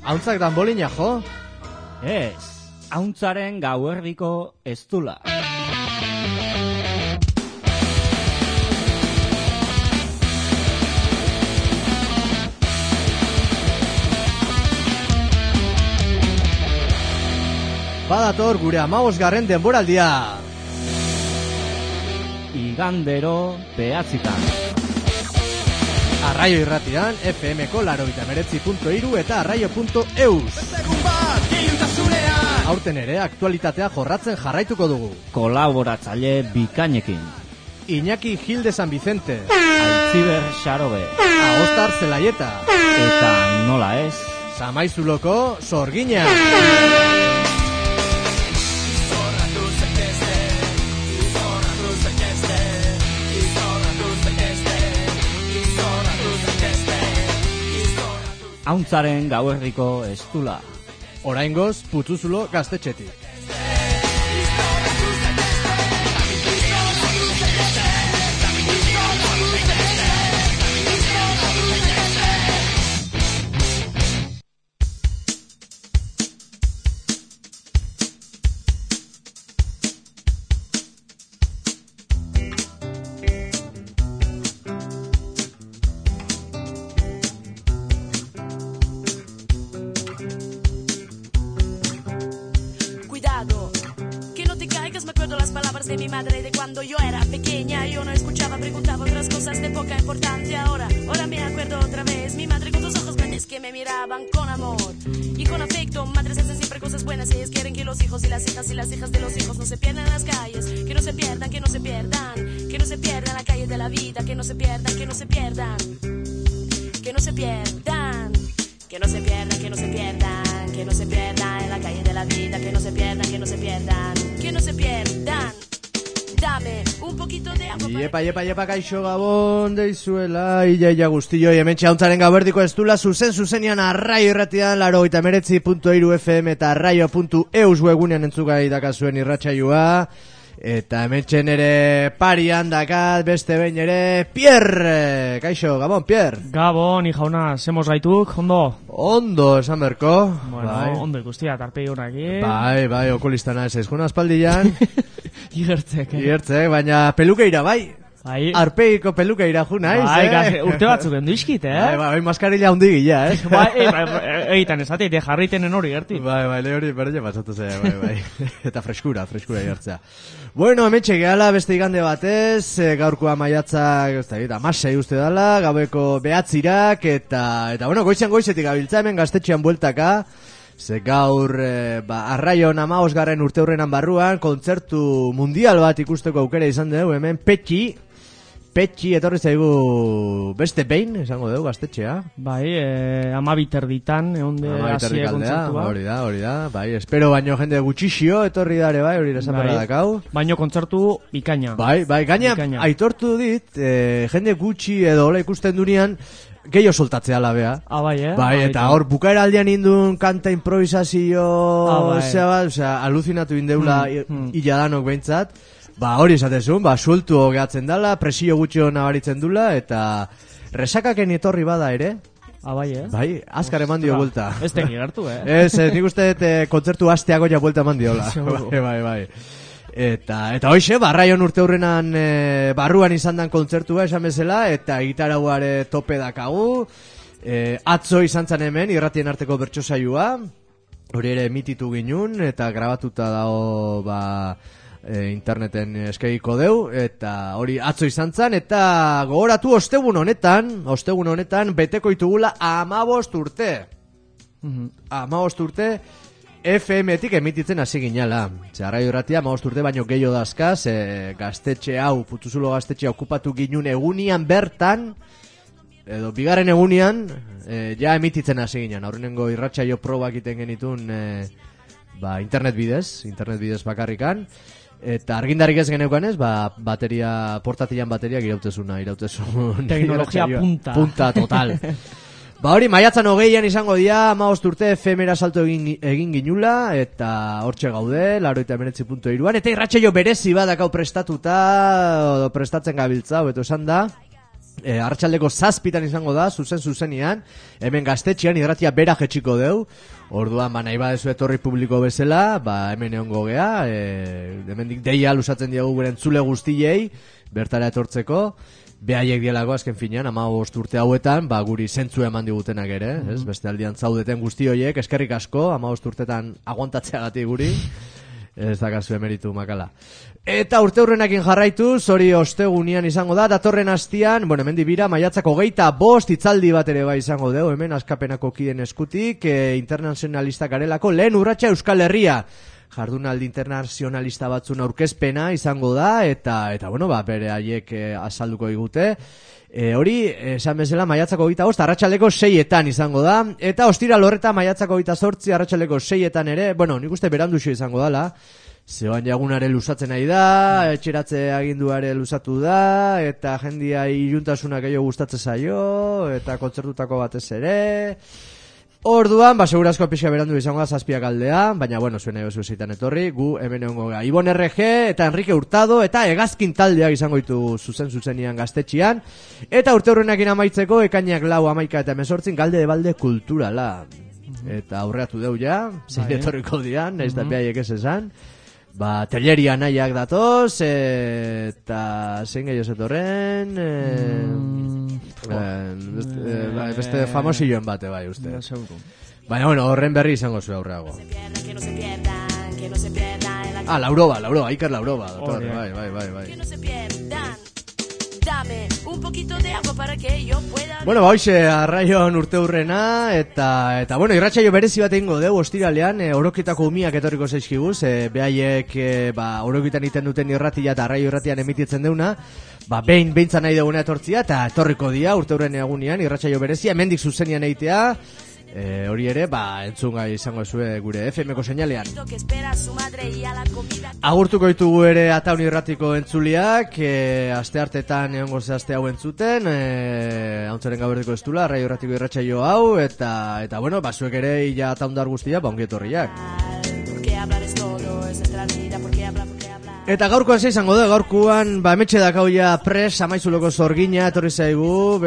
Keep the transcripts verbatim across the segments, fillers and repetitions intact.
Hauntzak danbolina jo? Ez, hauntzaren gauerdiko eztula. Badator gure hamabosgarren denboraldia. Igandero behatzitan. Arraio irratian, F M-ko laurogeita hemeretzi puntu hiru eta arraio puntu eus. Aurten ere, aktualitatea jorratzen jarraituko dugu. Kolaboratzaile bikainekin. Iñaki Gil de San Vicente. Altziber Xarobe. Agostar Zelaieta. Eta nola ez? Samaizuloko Sorgina. Hauntzaren gauerdiko eztula. Oraingoz, Putzuzulo gaztetxetik. Iepa, iepa, iepa, kaixo gabon deizuela, ia, ia guztioi, hemen txauntzaren gauerdiko eztula, zuzen zuzenian arraio irratian, laurogeita hemeretzi puntu hiru F M eta arraio puntu eus webunean entzugai dakazuen irratsaioa, eta hemen txen ere parian dakat, beste behin ere, Pierre, kaixo, gabon, Pierre. Gabon, jauna, semos gaituk, ondo? Ondo, esan berko. Bueno, bai. Ondo ikustia, tarpei honak, eh? Bai, bai, okulistana ez ezkuna aspaldian. Igertzek, eh? Igertzek, baina pelukeira, bai. Bai. Arpeiko pelukeira ju naiz, bai, eh? Bai, urte batzuk endu iskit, eh? Bai, bai, maskarilla hundi gila, eh? Bai, e, bai, egiten esate, de jarritenen hori gerti. Bai, bai, le hori berre pasatu zea, bai, bai. Eta freskura, freskura jartzea. Bueno, hemetxe gehala beste igande batez, gaurkoa maiatzak, ez da, eta masai uste dala, gaueko behatzirak, eta, eta, bueno, goizian goizetik gabiltza hemen gaztetxean bueltaka, ze gaur, e, ba, arraion hamaosgarren urte hurrenan barruan, kontzertu mundial bat ikusteko aukera izan dugu, hemen, Petxi, Petxi, etorri zaigu beste behin, esango dugu, gaztetxea. Bai, eh, amabiter ditan, egon de asie kontzertua. Hori da, hori da, bai, espero baino jende gutxixio, etorri dare, bai, hori esan berra dakau. Baino kontzertu bikaina. Bai, bai, gaina, bikaina. Aitortu dit, eh, jende gutxi edo hola ikusten durian, gehiago soltatzea labea. Ah, bai, eh? Bai, eta hor, bukaera aldean indun kanta improvisazio, ah, bai. Osea, bat, osea, aluzinatu indeula hmm, hmm. Iladanok behintzat. Ba, hori esatezun, ba, sueltu gehatzen dala, presio gutxio nabaritzen dula, eta resakaken etorri bada ere. Ah, bai, eh? Bai, azkar eman dio buelta. Ez teki gertu, eh? Ez, nik uste eh, kontzertu hasteago ja buelta eman diola. bai, bai, bai. Eta, eta hoxe, barraion urte hurrenan e, barruan izan dan kontzertua esan bezala, eta gitarauare tope dakagu. E, atzo izan zan hemen, irratien arteko bertsosaioa. Hori ere emititu ginun, eta grabatuta dago, ba... E, interneten eskegiko deu, eta hori atzo izan zan, eta gogoratu ostegun honetan, ostegun honetan, beteko itugula amabost urte. Mm-hmm. Amabost urte, F M-etik emititzen hasi ginala. Zer, arraio irratia, amabost urte baino gehiago dazkaz, e, gaztetxe hau, Putzuzulo gaztetxe okupatu ginun egunian bertan, edo bigarren egunian, e, ja emititzen hasi ginen. Aurrenengo irratsaio probak iten genitun, e, ba, internet bidez, internet bidez bakarrikan. Eta argindarik ez geneukan ez, ba, bateria, portatilan bateriak irautezuna, irautezun. Teknologia punta. Punta total. Ba hori, maiatzan hogeian izango dira, hamabost urte efemera salto egin, egin ginula, eta hortxe gaude, laurogeita hemeretzi puntu hiruan, eta irratsaio berezi badakau prestatuta, o prestatzen gabiltza, beto esan da. E, arratsaldeko zazpitan izango da, zuzen zuzenian, hemen Gaztetxean irratia bera jetxiko deu, orduan ba, nahi badezu etorri publiko bezala, ba, hemen egongo gea, e, hemendik deia lusatzen diagu gure entzule guztiei, bertara etortzeko, behaiek dielako azken finean, hamabost urte hauetan, ba, guri zentzu eman digutenak ere, mm-hmm. ez? Beste aldian zaudeten guzti horiek, eskerrik asko, hamabost urtetan aguantatzeagatik guri, ez dakazu emeritu makala. Eta urte hurrenakin jarraituz, hori ostegunian izango da, datorren hastian, bueno, hemen dibira, maiatzako geita bost hitzaldi bat ere bai izango deu, hemen askapenako kiden eskutik, e, internazionalistak garelako, lehen urratsa Euskal Herria, jardunaldi internazionalista batzun aurkezpena izango da, eta, eta bueno, ba, bere haiek e, azalduko digute. E, hori, esan bezala, maiatzako gita bost, arratsaldeko seietan izango da, eta ostira lorreta maiatzako gita zortzi, arratsaldeko seietan ere, bueno, nik uste beranduxo izango dala, zeoan jagunare lusatzen nahi da, etxeratze aginduare lusatu da, eta jendia iluntasunak gehiago gustatzen zaio, eta kontzertutako batez ere. Orduan, ba, segurazko pixka berandu izango da zazpiak aldean, baina, bueno, zuen nahi zeitan etorri, gu hemen egongo gara. Ibon R G eta Enrique Hurtado eta Hegazkin taldeak izango ditu zuzen zuzenian Gaztetxean. Eta urte hurrenakin amaitzeko, ekainak lau amaika eta emezortzin galde de balde kulturala. Eta aurreatu deu ja, zein etorriko dian, nahiz da behaiek ez esan. Ba, telleria nahiak datoz, e, eta zein gehiago zetorren, e, mm, e, beste, e, beste famosilloen bate bai uste. Baina, bueno, horren berri izango zu aurreago. Ah, Lauroba, Lauroba, Iker Lauroba, doctor, bai, bai, bai, bai. Un poquito de agua para que yo pueda. Bueno, ba, hoxe, arraion urte hurrena, eta, eta, bueno, irratsaio berezi bat egingo dugu, ostiralean, e, orokitako umiak etorriko zaizkiguz, e, behaiek, e, ba, orokitan iten duten irratia eta arraio irratian emititzen deuna, ba, behin, behintzan nahi duguna etortzia, eta etorriko dia urte hurren egunean, irratsaio berezia, hemendik zuzenian eitea, E, hori ere, ba, entzungai izango zue gure F M ko seinalean. Agurtuko ditugu ere Ataun irratiko entzuliak, e, aste hartetan egongo ze aste hau entzuten, e, hauntzaren gaberdiko ez dula, arraio irratiko irratsaio hau, eta, eta bueno, basuek ere illa ataundar guztia, ba, ongi etorriak. Eta gaurkoan ze izango da, gaurkoan, ba, emetxe dakauia pres, amaizuloko zorgina, etorri zaigu,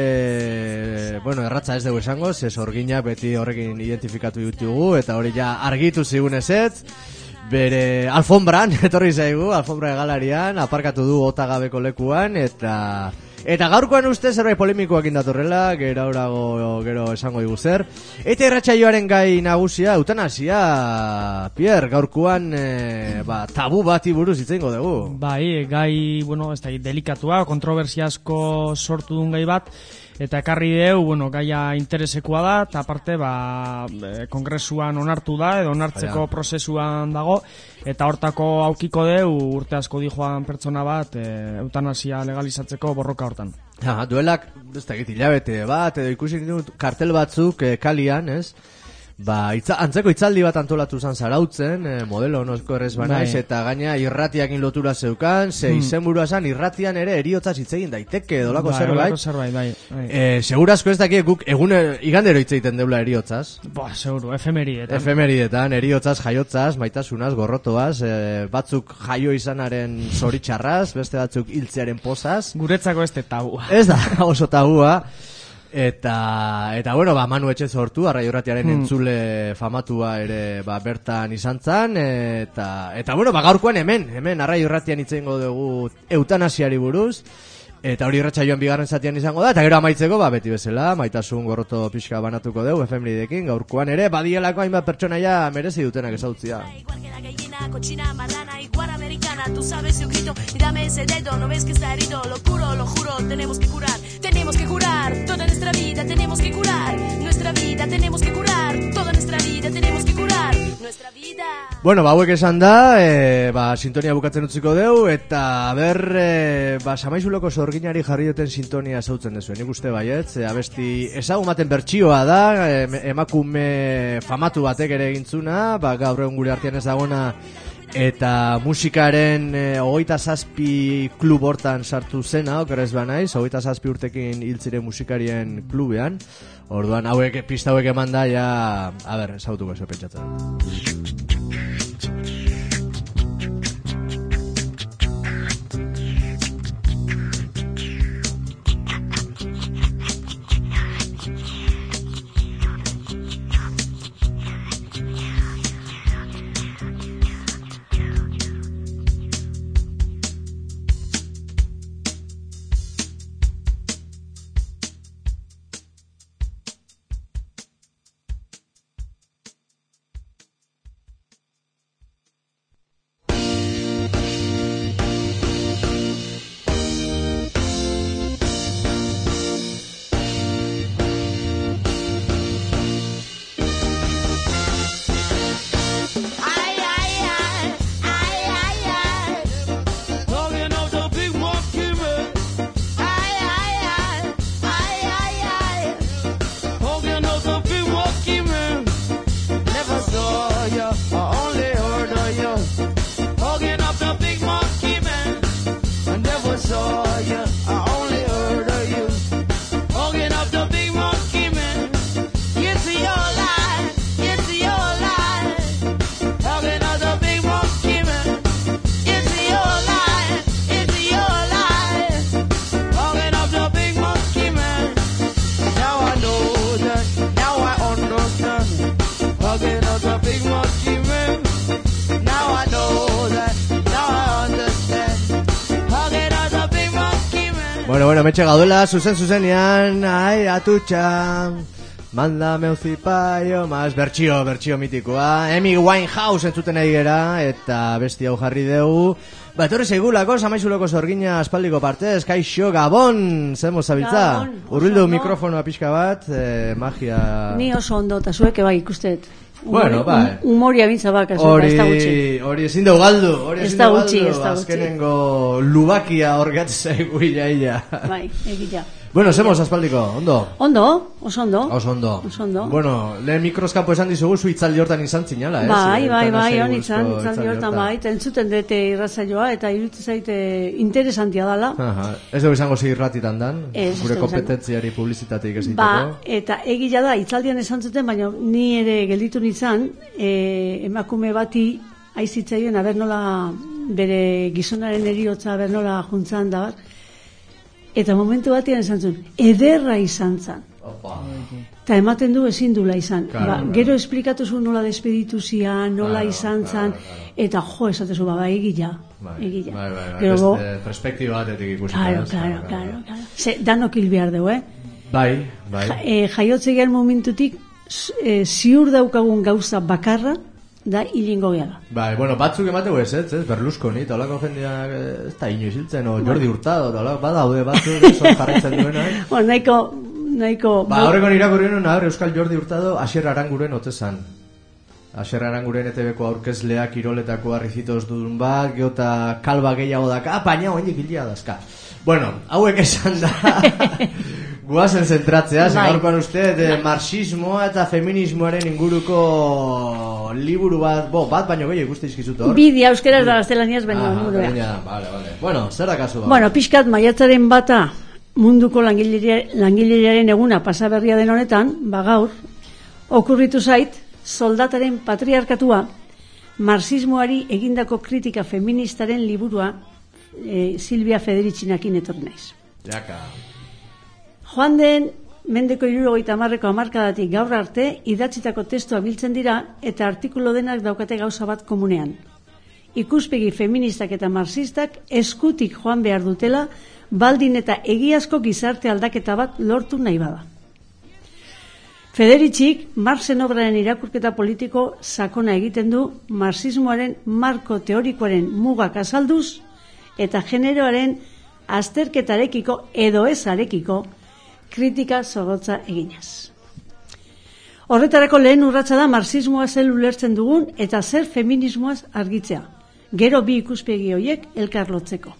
bere, bueno, erratza ez dugu esango, ze zorgina beti horrekin identifikatu ditugu, eta hori ja argitu zigun ezetz, bere alfombran, etorri zaigu, alfombra egalarian, aparkatu du otagabeko lekuan, eta... Eta gaurkoan uste zerbait polemikoak indatorrela, gero orago gero esango digu zer. Eta irratsaioaren gai nagusia, eutanasia, Pierre, gaurkoan e, ba, tabu bati buruz hitz egingo dugu. Bai, gai, bueno, ez da, delikatua, kontrobersiasko sortu duen gai bat, eta ekarri deu, bueno, gaia interesekoa da, eta aparte, ba, kongresuan onartu da, edo onartzeko prozesuan dago, eta hortako aukiko deu, urte asko di joan pertsona bat, e, eutanasia legalizatzeko borroka hortan. Ja, duelak, ez da, hilabete bat, edo ikusi ditut kartel batzuk e, kalian, ez? Ba, itza, antzeko itzaldi bat antolatu zan zarautzen, eh, modelo onosko errez banaiz, bai. Eta gaina irratiakin lotura zeukan, ze hmm. izenburua zan irratian ere eriotzaz hitzegin daiteke, dolako bai, zerbait. zerbait bai, bai. Eh, segurazko ez dakik guk egun igandero hitzeiten deula eriotzaz. Ba, seguro, efemeridetan. Efemeridetan, eriotzaz, jaiotzaz, maitasunaz, gorrotoaz, eh, batzuk jaio izanaren zoritxarraz, beste batzuk hiltzearen pozaz. Guretzako ez tabua. Ez da, oso tabua. Eta, eta bueno, ba, Manu Etxe sortu, arraio irratiaren hmm. entzule famatua ere ba, bertan izan zan, eta, eta bueno, ba, gaurkoan hemen, hemen arraio irratian itzengo dugu eutanasiari buruz, eta hori irratsaioan bigarren zatian izango da, eta gero amaitzeko, ba, beti bezala, maitasun gorroto pixka banatuko dugu, efemeridekin, gaurkoan ere, badielako hainbat pertsonaia merezi dutenak ezautzia. Cochina, marrana, igual americana, tú sabes yo grito y dame ese dedo, no ves que está herido, lo juro, lo juro, tenemos que curar, tenemos que curar, toda nuestra vida tenemos que curar, nuestra vida tenemos que curar, toda nuestra vida tenemos que curar, nuestra vida. Bueno, ba, hauek esan da, e, ba, sintonia bukatzen utziko deu, eta ber, e, ba, Samaizuloko zorginari jarri duten sintonia zautzen dezuen, nik uste baietz, e, abesti ezagumaten bertsioa da, e, emakume famatu batek ere egintzuna, ba, gaur egun gure artean ez dagona, eta musikaren e, hogeita zazpi klub hortan sartu zena, okerrez banaiz, hogeita zazpi urtekin hiltzire musikarien klubean, orduan hauek, pista hauek eman da, ja, a ber, zautuko eso pentsatzen. was a big monkey man. Now I know that, now I understand. Huggy was a big monkey man. Bueno, bueno, metxe gaudela, zuzen zuzenean, ai, atutxa. Mándame un zipaio, más bertxio, bertxio mitikoa. Amy Winehouse entzuten nahi gera, eta besti hau jarri dugu. Ba, etorri zeigulako, samaizuloko zorgina aspaldiko partez, kaixo, Gabon, zen mozabiltza. Urbildu mikrofonoa pixka bat, eh, magia... Ni oso ondo, eta zueke bai ikusteet. Bueno, bai. Humoria bintza baka, zueka, ez da gutxi. Hori ezin dugu galdu, hori ezin dugu galdu. Ez da gutxi. Azkenengo lubakia orgatzen zaigu illa illa. Bai, egia. Bueno, zemos aspaldiko, ondo? Ondo, oso ondo. Oso ondo. Oso ondo. Bueno, lehen mikroskapo esan dizugu zu itzaldi hortan izan zinala, eh? Bai, bai, bai, hon izan, itzaldi hortan bai, eta entzuten dute irratzaioa, eta iruditzen zaite interesantia dala. Aha, ez dugu izango zi irratitan dan, Ez, gure ez dugu kompetentziari publizitateik ez Ba, diteko. eta egila da, itzaldian esan zuten, baina ni ere gelditu nintzen, e, emakume bati aizitzaioen, aber nola bere gizonaren eriotza, aber nola juntzan da, eta momentu batean esan zuen, ederra izan zan. Opa. Eta ematen du ezin dula izan. Claro, ba, claro. Gero esplikatu zuen nola despeditu zian, nola Claro, izan claro, zan, claro. eta jo, esatezu, ba, ba, egila. Bai, egila. bai, bai, bai, Gero go- beste perspektiba batetik ikusita. Claro, ez? claro, claro, claro. Ze, danok hil behar dugu, eh? Bai, bai. Ja, e, jaiotze gehar momentutik, s- e, ziur daukagun gauza bakarra, da hilingo gehala. Bai, bueno, batzuk emateu ez, ez, ez, Berlusconi, eta olako jendeak eh, ez da inoiz hiltzen, o Jordi Hurtado, eta olako, badaude batzuk, eso jarraitzen duena. Bueno, nahiko, nahiko... Ba, horrekon irakurri nuen, ahora Euskal Jordi Hurtado, Asier Aranguren otezan. Asier Aranguren E T Bko aurkezleak kiroletako arrizitos dudun bat, geota kalba gehiago daka, ah, baina hoendik hilia dazka. Bueno, hauek esan da, guazen zentratzea, Bai. gaurkoan uste, de marxismoa eta feminismoaren inguruko liburu bat, bo, bat baino gehiago ikuste izkizut hor. Bidea euskeraz da gaztelaniaz, baina Ah, munduea. baina, vale, vale. Bueno, zer da kasu da? Bueno, pixkat maiatzaren bata munduko langileria- langileriaren eguna pasaberria den honetan, ba gaur, okurritu zait, soldataren patriarkatua, marxismoari egindako kritika feministaren liburua e, Silvia Federicinakin etorri naiz. Jaka. Joan den mendeko hirurogeita hamarreko hamarkadatik gaur arte idatzitako testua biltzen dira eta artikulu denak daukate gauza bat komunean. Ikuspegi feministak eta marxistak eskutik joan behar dutela baldin eta egiazko gizarte aldaketa bat lortu nahi bada. Federicik Marxen obraren irakurketa politiko sakona egiten du marxismoaren marko teorikoaren mugak azalduz eta generoaren azterketarekiko edo ezarekiko kritika zorrotza eginez. Horretarako lehen urratsa da marxismoa zer ulertzen dugun eta zer feminismoaz argitzea. Gero bi ikuspegi horiek elkar lotzeko.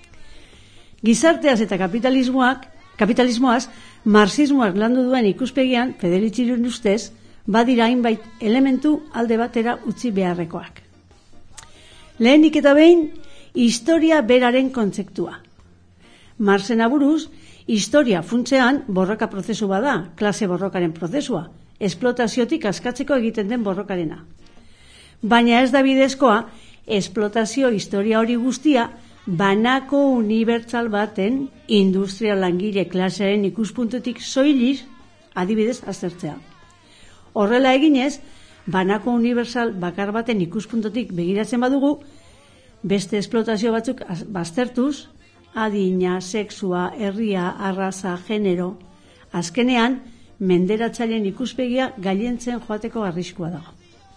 Gizarteaz eta kapitalismoak, kapitalismoaz, marxismoak landu duen ikuspegian, Federiciren ustez, badira hainbait elementu alde batera utzi beharrekoak. Lehenik eta behin, historia beraren kontzeptua. Marxen aburuz, historia funtzean borroka prozesu bada, klase borrokaren prozesua, esplotaziotik askatzeko egiten den borrokarena. Baina ez da bidezkoa, esplotazio historia hori guztia, banako unibertsal baten industria langile klasearen ikuspuntutik soiliz adibidez aztertzea. Horrela eginez, banako unibertsal bakar baten ikuspuntutik begiratzen badugu, beste esplotazio batzuk baztertuz, adina, sexua, herria, arraza, genero, azkenean, menderatzaileen ikuspegia gailentzen joateko arriskua dago.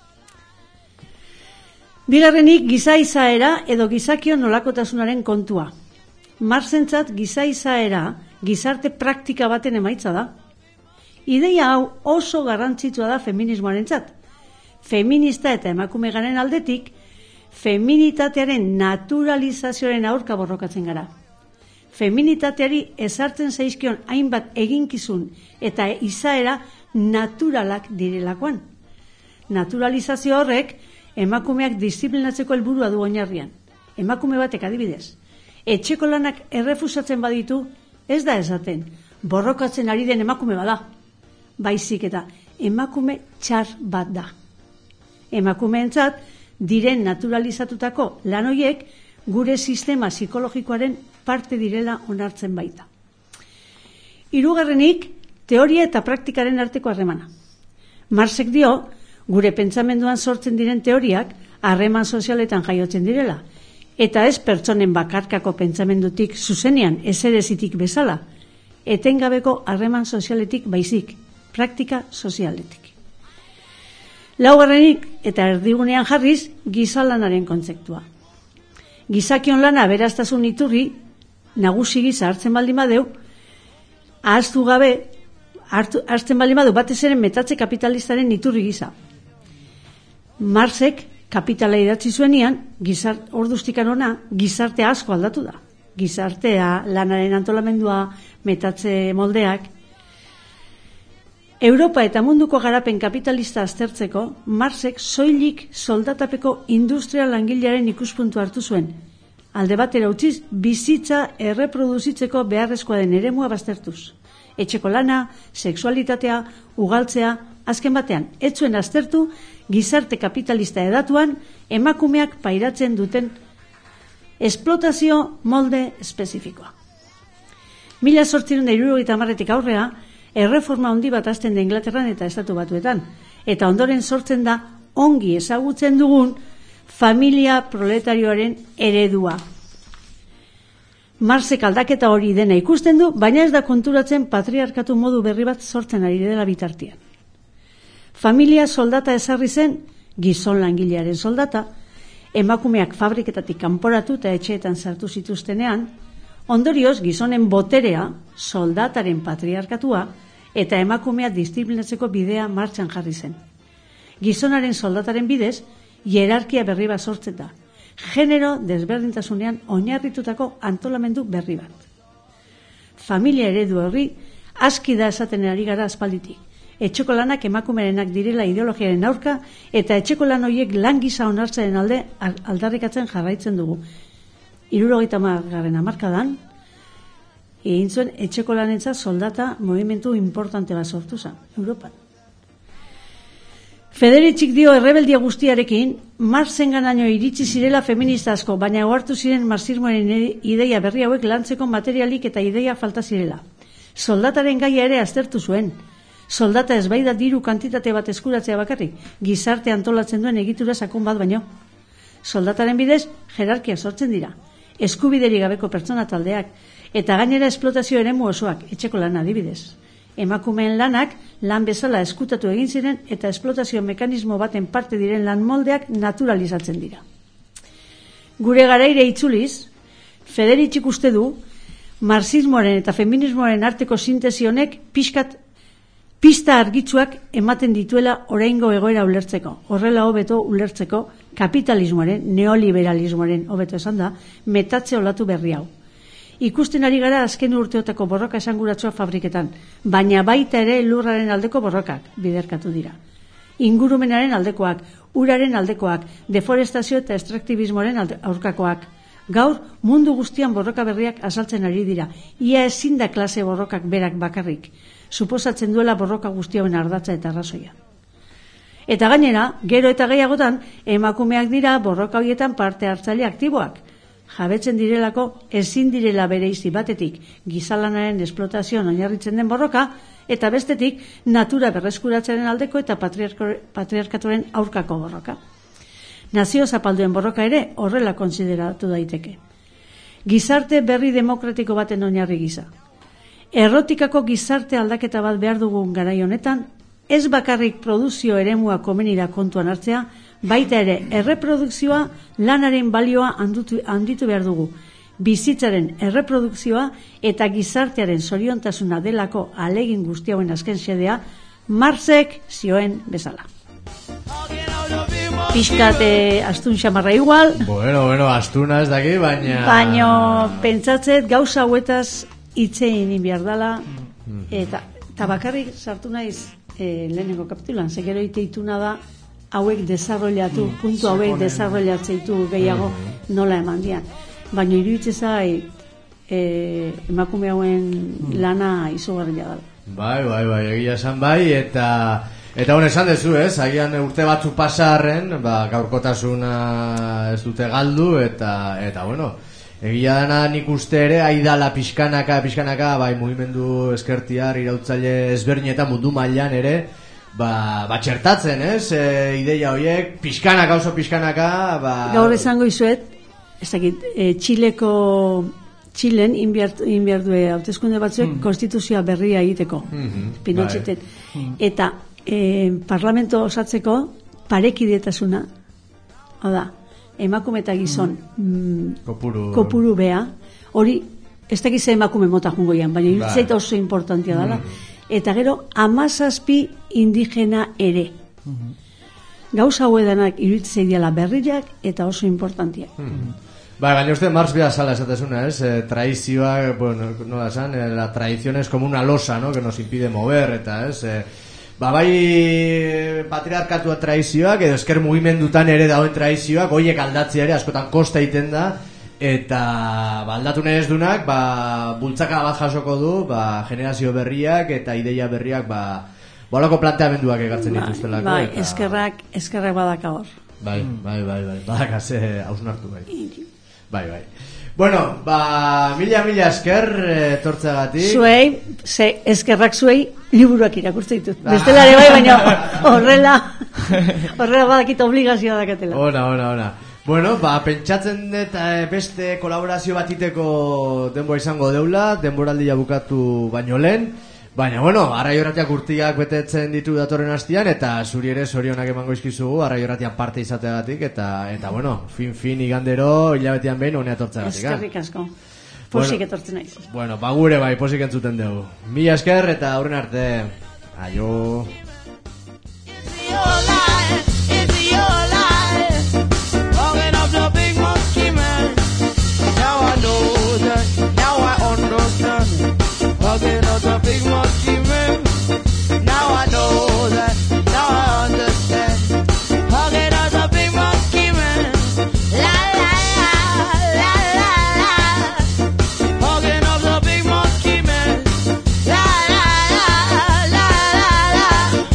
Bigarrenik, giza izaera edo gizakio nolakotasunaren kontua. Marxentzat giza izaera gizarte praktika baten emaitza da. Ideia hau oso garrantzitsua da feminismoarentzat. Feminista eta emakume garen aldetik, feminitatearen naturalizazioaren aurka borrokatzen gara. Feminitateari ezartzen zaizkion hainbat eginkizun eta izaera naturalak direlakoan. Naturalizazio horrek emakumeak disiplinatzeko helburua du oinarrian. Emakume batek adibidez, etxeko lanak errefusatzen baditu, ez da esaten, borrokatzen ari den emakume bada. Baizik eta emakume txar bat da. Emakumeentzat diren naturalizatutako lan horiek gure sistema psikologikoaren parte direla onartzen baita. Hirugarrenik, teoria eta praktikaren arteko harremana. Marxek dio, Gure pentsamenduan sortzen diren teoriak harreman sozialetan jaiotzen direla, eta ez pertsonen bakarkako pentsamendutik zuzenean ezerezitik bezala, etengabeko harreman sozialetik baizik, praktika sozialetik. Laugarrenik eta erdigunean jarriz gizalanaren kontzeptua. Gizakion lana aberastasun iturri nagusi gisa hartzen baldin badeu, ahaztu gabe, hartzen baldin badu batez ere metatze kapitalistaren iturri gisa. Marxek kapitala idatzi zuenian, gizart, ordustikan ona, gizartea asko aldatu da. Gizartea, lanaren antolamendua, metatze moldeak. Europa eta munduko garapen kapitalista aztertzeko, Marxek soilik soldatapeko industria langilearen ikuspuntu hartu zuen. Alde batera utziz, bizitza erreproduzitzeko beharrezkoa den eremua baztertuz. Etxeko lana, sexualitatea, ugaltzea, azken batean, ez zuen aztertu, gizarte kapitalista edatuan, emakumeak pairatzen duten esplotazio molde espezifikoa. Mila zortziehun eta hirurogeita hamaretik aurrea, erreforma handi bat hasten da Inglaterran eta Estatu Batuetan, eta ondoren sortzen da ongi ezagutzen dugun familia proletarioaren eredua. Marxek aldaketa hori dena ikusten du, baina ez da konturatzen patriarkatu modu berri bat sortzen ari dela bitartean. Familia soldata ezarri zen, gizon langilearen soldata, emakumeak fabriketatik kanporatu eta etxeetan sartu zituztenean, ondorioz gizonen boterea, soldataren patriarkatua eta emakumea diziplinatzeko bidea martxan jarri zen. Gizonaren soldataren bidez, hierarkia berri bat sortzen da, genero desberdintasunean oinarritutako antolamendu berri bat. Familia eredu horri aski da esaten ari gara aspalditik. Etxeko lanak emakumerenak direla ideologiaren aurka eta etxeko lan horiek lan gisa onartzaren alde aldarrikatzen jarraitzen dugu. Hirurogeita hamargarren hamarkadan egin zuen etxeko lanentzat soldata movimentu importante bat sortu zen Europan. Federitxik dio errebeldia guztiarekin Marxenganaino iritsi zirela feminista asko, baina ohartu ziren marxismoaren ideia berri hauek lantzeko materialik eta ideia falta zirela. Soldataren gaia ere aztertu zuen. Soldata ez bai da diru kantitate bat eskuratzea bakarrik, gizarte antolatzen duen egitura sakon bat baino. Soldataren bidez, jerarkia sortzen dira, eskubideri gabeko pertsona taldeak, eta gainera esplotazio eremu osoak, etxeko lana adibidez. Emakumeen lanak lan bezala eskutatu egin ziren eta esplotazio mekanismo baten parte diren lan moldeak naturalizatzen dira. Gure garaire itzuliz, Federitxik uste du, marxismoaren eta feminismoaren arteko sintesi honek pixkat pista argitsuak ematen dituela oraingo egoera ulertzeko. Horrela hobeto ulertzeko kapitalismoaren, neoliberalismoaren hobeto esan da, metatze olatu berri hau. Ikusten ari gara azken urteotako borroka esanguratsua fabriketan, baina baita ere lurraren aldeko borrokak biderkatu dira. Ingurumenaren aldekoak, uraren aldekoak, deforestazio eta extraktibismoaren aurkakoak. Gaur mundu guztian borroka berriak azaltzen ari dira. Ia ezin da klase borrokak berak bakarrik. Suposatzen duela borroka guztioen ardatza eta arrazoia. Eta gainera, gero eta gehiagotan, emakumeak dira borroka horietan parte hartzaile aktiboak. Jabetzen direlako ezin direla bereizi batetik gizalanaren esplotazioan oinarritzen den borroka, eta bestetik natura berreskuratzearen aldeko eta patriarkatuaren aurkako borroka. Nazio zapalduen borroka ere horrela konsideratu daiteke. Gizarte berri demokratiko baten oinarri gisa. Errotikako gizarte aldaketa bat behar dugun garai honetan, ez bakarrik produzio eremua komenira kontuan hartzea, baita ere erreprodukzioa lanaren balioa handitu, handitu behar dugu. Bizitzaren erreprodukzioa eta gizartearen zoriontasuna delako alegin guztiauen azken xedea, Marxek zioen bezala. Pixkate astun xamarra igual. Bueno, bueno, astuna ez daki, baina... Baina pentsatzet gauza hauetaz itzein behar dala, eta, eta bakarrik sartu naiz e, lehenengo kapitulan, zekero iteituna da hauek desarrollatu, mm, puntu hauek desarrollatzeitu gehiago nola eman dian. Baina iruditzen zai e, emakume hauen lana izugarria da. Bai, bai, bai, egia esan bai, eta... Eta hon esan dezu, ez? Agian urte batzu pasarren, ba, gaurkotasuna ez dute galdu, eta, eta bueno, egia dana nik uste ere, aidala pixkanaka, pixkanaka, bai, mugimendu eskertiar, irautzaile ezberdinetan mundu mailan ere, ba, ba txertatzen, ez? E, ideia horiek, pixkanaka, oso pixkanaka, ba... Gaur esango izuet, ez dakit, e, Txileko, Txilen, inbiardue hauteskunde batzuek, mm. konstituzioa berria egiteko, mm-hmm. Pinotxeten. Bai. Eta e, parlamento osatzeko parekidetasuna, hau da, emakume eta gizon mm. kopuru, kopuru bea, hori, ez dakiz emakume mota jungoian, baina iruditzait oso importantia dela. Mm. Eta gero, amazazpi indigena ere. Mm-hmm. Gauza hauedanak iruditzei dela berriak eta oso importantia. Mm-hmm. Ba, gaina uste Marx bea sala esatezuna, ez? Eh, traizioa, bueno, nola esan, eh, la traición es como una losa, no? Que nos impide mover, eta, ez? Eh, ba, bai patriarkatua traizioak, edo esker mugimendutan ere dauen traizioak, goiek aldatzea ere, askotan kosta egiten da, eta ba, aldatu nahi ez dunak, ba, bultzaka bat jasoko du, ba, generazio berriak eta ideia berriak, ba, bolako planteamenduak egartzen bai, dituztelako. Bai, eta... eskerrak, eskerrak badaka hor. Bai, bai, bai, bai, badaka ze hausnartu bai. Bai, bai. Bueno, ba, mila, mila esker etortzeagatik. Zuei, ze, eskerrak zuei, liburuak irakurtzen ditut. Bestelare bai, baina horrela, horrela badakit obligazioa dakatela. Ona, ona, ona. Bueno, ba, pentsatzen dut eh, beste kolaborazio batiteko denbora izango deula, denboraldia bukatu baino lehen, baina, bueno, Arraio Irratiak urtiak betetzen ditu datorren hastian, eta zuri ere zorionak emango izkizugu Arraio Irratian parte izateagatik, eta, eta bueno, fin-fin igandero, hilabetean behin honea etortzeagatik. Eskerrik asko, posik etortzen naiz. Bueno, ba, gure bai, posik entzuten dugu. Mila esker eta aurren arte. Aio. Hugging up a big monkey man. Now I know that, now I understand. Hugging up a big monkey man. La la la, la la la. Hugging up a big monkey man. La la la, la la la.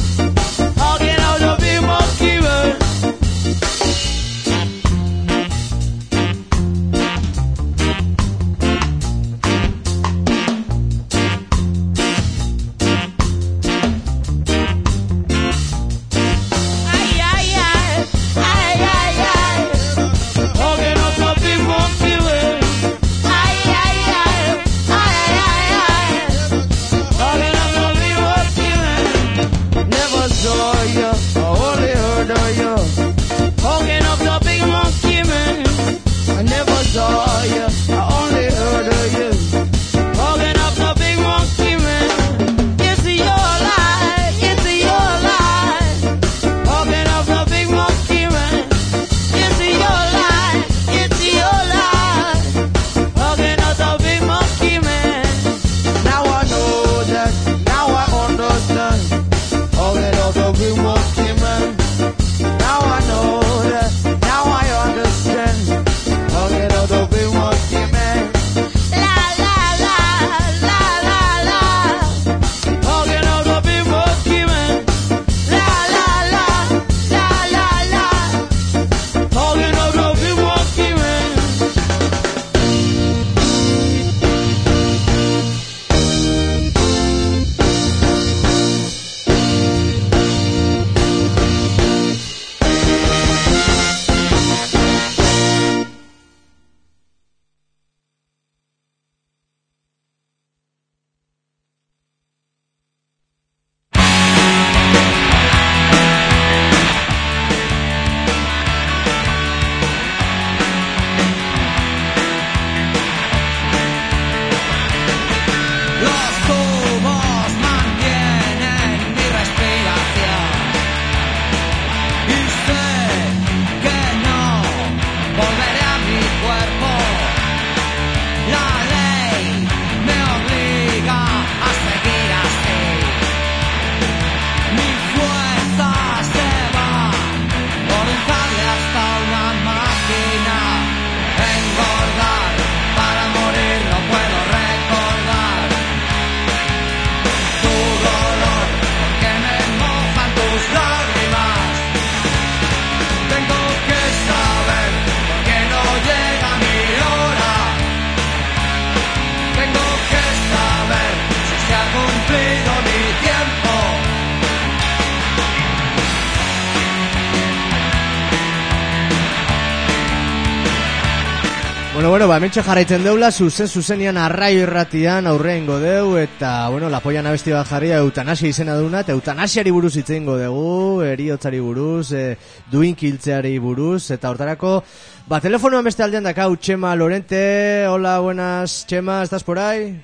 Bueno, bueno, ba, mentxe jarraitzen deula, zuzen zuzenian arraio irratian aurreingo deu, eta, bueno, lapoian abesti bat jarria eutanasia izena duna, eta eutanasiari buruz itzeingo dugu, eriotzari buruz, e, duinkiltzeari buruz, eta hortarako, ba, telefonoan beste aldean dakau, Txema Lorente, hola, buenas, Txema, ¿estás por ahí?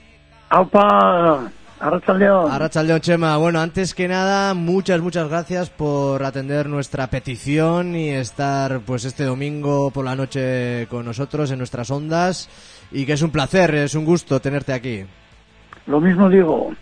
Aupa, Arratsaldeon. Arratsaldeon, Chema. Bueno, antes que nada, muchas, muchas gracias por atender nuestra petición y estar pues este domingo por la noche con nosotros en nuestras ondas. Y que es un placer, es un gusto tenerte aquí. Lo mismo digo.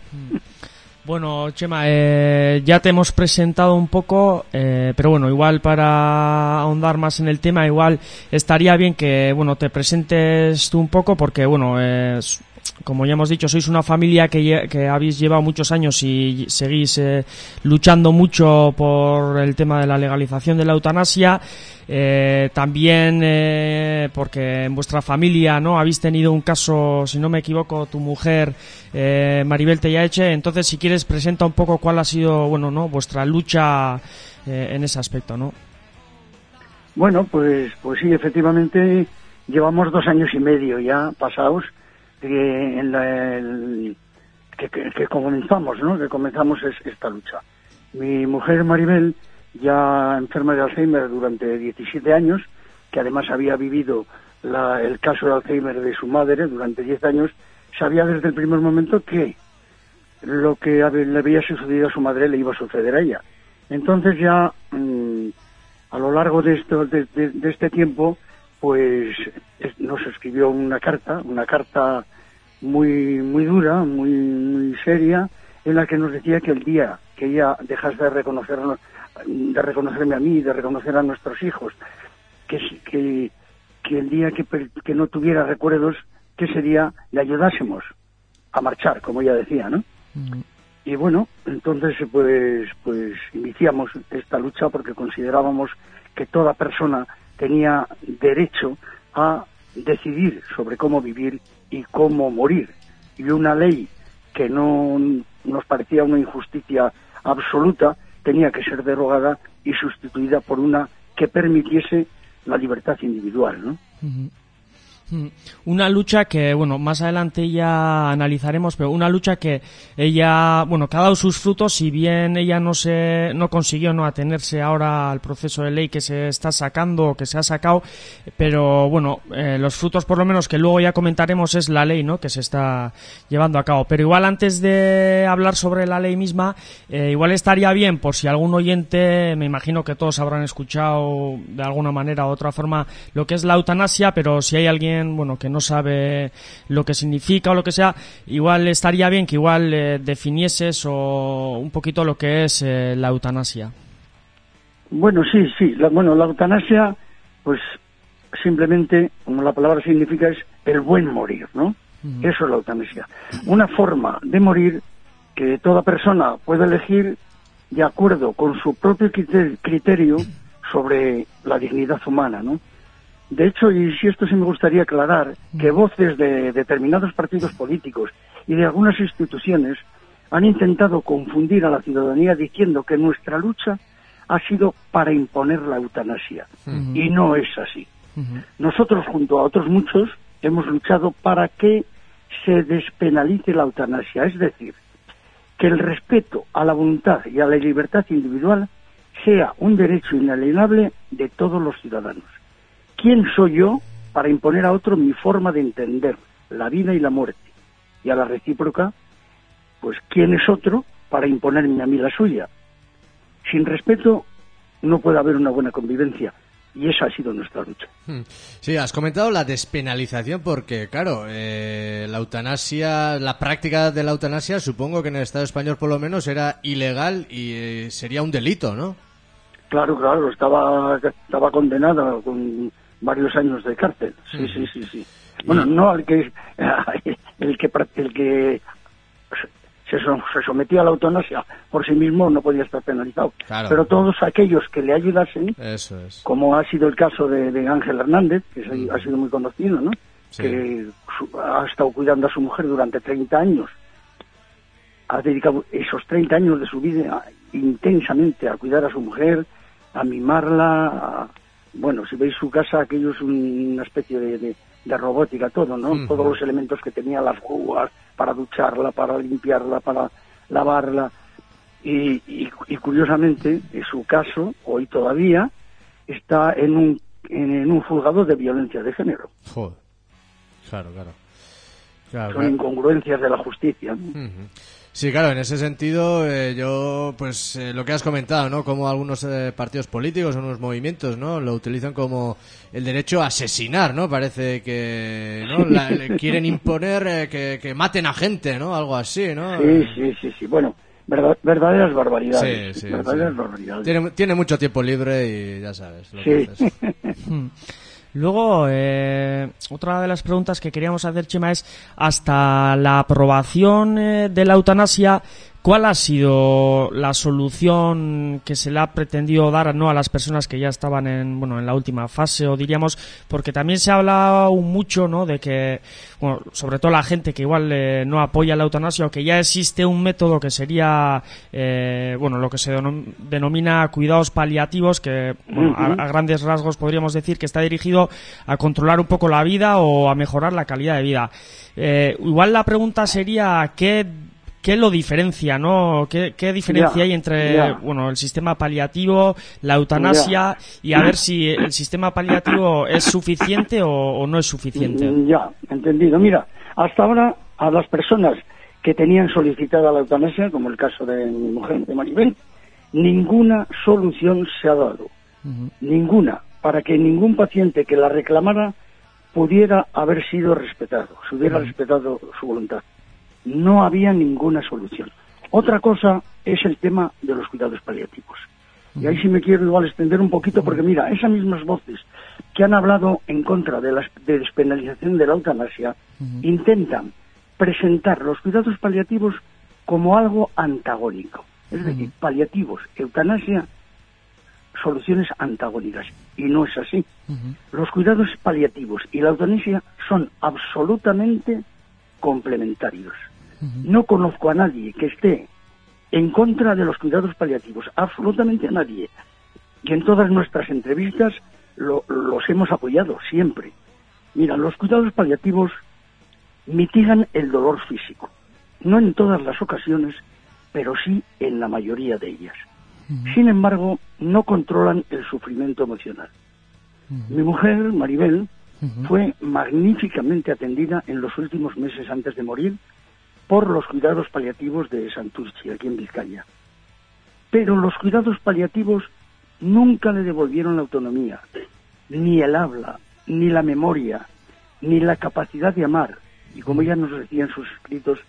Bueno, Chema, eh, ya te hemos presentado un poco, eh, pero bueno, igual para ahondar más en el tema, igual estaría bien que, bueno, te presentes tú un poco porque, bueno, eh, como ya hemos dicho, sois una familia que, que habéis llevado muchos años y seguís eh, luchando mucho por el tema de la legalización de la eutanasia. Eh, también eh, porque en vuestra familia no habéis tenido un caso, si no me equivoco, tu mujer eh, Maribel Tellaeche. Entonces, si quieres, presenta un poco cuál ha sido, bueno, no, vuestra lucha eh, en ese aspecto, ¿no? Bueno, pues, pues sí, efectivamente llevamos dos años y medio ya pasados que, en la, el, que, que, que comenzamos, ¿no? Que comenzamos es, esta lucha. Mi mujer Maribel, ya enferma de Alzheimer durante diecisiete años, que además había vivido la, el caso de Alzheimer de su madre durante diez años, sabía desde el primer momento que lo que le había sucedido a su madre le iba a suceder a ella. Entonces ya mmm, a lo largo de, esto, de, de, de este tiempo, pues es, nos escribió una carta, una carta muy muy dura, muy muy seria, en la que nos decía que el día que ella dejase de reconocernos, de reconocerme a mí, de reconocer a nuestros hijos, que que, que el día que, que no tuviera recuerdos, que ese día le ayudásemos a marchar, como ella decía, ¿no? Uh-huh. Y bueno, entonces pues pues iniciamos esta lucha porque considerábamos que toda persona tenía derecho a decidir sobre cómo vivir y cómo morir. Y una ley que no nos parecía una injusticia absoluta tenía que ser derogada y sustituida por una que permitiese la libertad individual, ¿no? Uh-huh. Una lucha que, bueno, más adelante ya analizaremos, pero una lucha que ella, bueno, que ha dado sus frutos, si bien ella no se, no consiguió no atenerse ahora al proceso de ley que se está sacando o que se ha sacado, pero bueno, eh, los frutos por lo menos que luego ya comentaremos es la ley, ¿no?, que se está llevando a cabo. Pero igual antes de hablar sobre la ley misma, eh, igual estaría bien, por si algún oyente, me imagino que todos habrán escuchado de alguna manera u otra forma lo que es la eutanasia, pero si hay alguien bueno, que no sabe lo que significa o lo que sea, igual estaría bien que igual eh, definieses o un poquito lo que es eh, la eutanasia. Bueno, sí, sí, la, bueno, la eutanasia, pues simplemente, como la palabra significa, es el buen morir, ¿no? Uh-huh. Eso es la eutanasia. Una forma de morir que toda persona puede elegir de acuerdo con su propio criterio sobre la dignidad humana, ¿no? De hecho, y si esto sí me gustaría aclarar, que voces de determinados partidos políticos y de algunas instituciones han intentado confundir a la ciudadanía diciendo que nuestra lucha ha sido para imponer la eutanasia. Uh-huh. Y no es así. Uh-huh. Nosotros, junto a otros muchos, hemos luchado para que se despenalice la eutanasia, es decir, que el respeto a la voluntad y a la libertad individual sea un derecho inalienable de todos los ciudadanos. ¿Quién soy yo para imponer a otro mi forma de entender la vida y la muerte? Y a la recíproca, pues ¿quién es otro para imponerme a mí la suya? Sin respeto no puede haber una buena convivencia. Y esa ha sido nuestra lucha. Sí, has comentado la despenalización porque, claro, eh, la eutanasia, la práctica de la eutanasia, supongo que en el Estado español por lo menos era ilegal y eh, sería un delito, ¿no? Claro, claro, estaba, estaba condenada con varios años de cárcel. Sí, mm. sí, sí, sí. Bueno, no al que el que el que se, se sometía a la eutanasia por sí mismo no podía estar penalizado. Claro. Pero todos aquellos que le ayudasen, eso es. Como ha sido el caso de, de Ángel Hernández, que mm. ha sido muy conocido, ¿no? Sí. Que su, ha estado cuidando a su mujer durante treinta años. Ha dedicado esos treinta años de su vida intensamente a cuidar a su mujer, a mimarla, a, bueno, si veis su casa, aquello es una especie de, de, de robótica, todo, ¿no? Uh-huh. Todos los elementos que tenía, las grúas, para ducharla, para limpiarla, para lavarla. Y, y, y curiosamente, en su caso, hoy todavía, está en un, en, en un juzgado de violencia de género. Joder. Claro, claro. claro Son claro. incongruencias de la justicia, ¿no? Uh-huh. Sí, claro, en ese sentido, eh, yo, pues, eh, lo que has comentado, ¿no? Como algunos eh, partidos políticos, unos movimientos, ¿no? Lo utilizan como el derecho a asesinar, ¿no? Parece que, ¿no? La, le quieren imponer eh, que, que maten a gente, ¿no? Algo así, ¿no? Sí, sí, sí, sí. Bueno, verdad, verdaderas barbaridades. Sí, sí, verdaderas sí. barbaridades. Tiene, tiene mucho tiempo libre y ya sabes. Lo sí. que Luego, eh, otra de las preguntas que queríamos hacer, Chema, es hasta la aprobación eh, de la eutanasia, ¿cuál ha sido la solución que se le ha pretendido dar, no, a las personas que ya estaban en, bueno, en la última fase, o diríamos, porque también se ha hablado mucho, ¿no?, de que, bueno, sobre todo la gente que igual eh, no apoya la eutanasia, o que ya existe un método que sería, eh, bueno, lo que se denom- denomina cuidados paliativos, que, bueno, a, a grandes rasgos podríamos decir que está dirigido a controlar un poco la vida o a mejorar la calidad de vida. Eh, igual la pregunta sería, ¿qué ¿qué lo diferencia, no? ¿Qué, qué diferencia ya, hay entre, ya. bueno, el sistema paliativo, la eutanasia, ya. y a ver si el sistema paliativo es suficiente o, o no es suficiente? Ya, entendido. Mira, hasta ahora a las personas que tenían solicitada la eutanasia, como el caso de mi mujer, de Maribel, ninguna solución se ha dado. Uh-huh. Ninguna. Para que ningún paciente que la reclamara pudiera haber sido respetado, se hubiera uh-huh. respetado su voluntad. No había ninguna solución. Otra cosa es el tema de los cuidados paliativos. Y ahí sí me quiero igual extender un poquito, porque mira, esas mismas voces que han hablado en contra de la de despenalización de la eutanasia, uh-huh. intentan presentar los cuidados paliativos como algo antagónico. Es decir, uh-huh. paliativos, eutanasia, soluciones antagónicas. Y no es así. Uh-huh. Los cuidados paliativos y la eutanasia son absolutamente complementarios. Uh-huh. No conozco a nadie que esté en contra de los cuidados paliativos, absolutamente a nadie. Y en todas nuestras entrevistas lo, los hemos apoyado siempre. Mira, los cuidados paliativos mitigan el dolor físico. No en todas las ocasiones, pero sí en la mayoría de ellas. Uh-huh. Sin embargo, no controlan el sufrimiento emocional. Uh-huh. Mi mujer, Maribel, uh-huh. fue magníficamente atendida en los últimos meses antes de morir por los cuidados paliativos de Santurchi, aquí en Vizcaya. Pero los cuidados paliativos nunca le devolvieron la autonomía, ni el habla, ni la memoria, ni la capacidad de amar. Y como ella nos decía en sus escritos,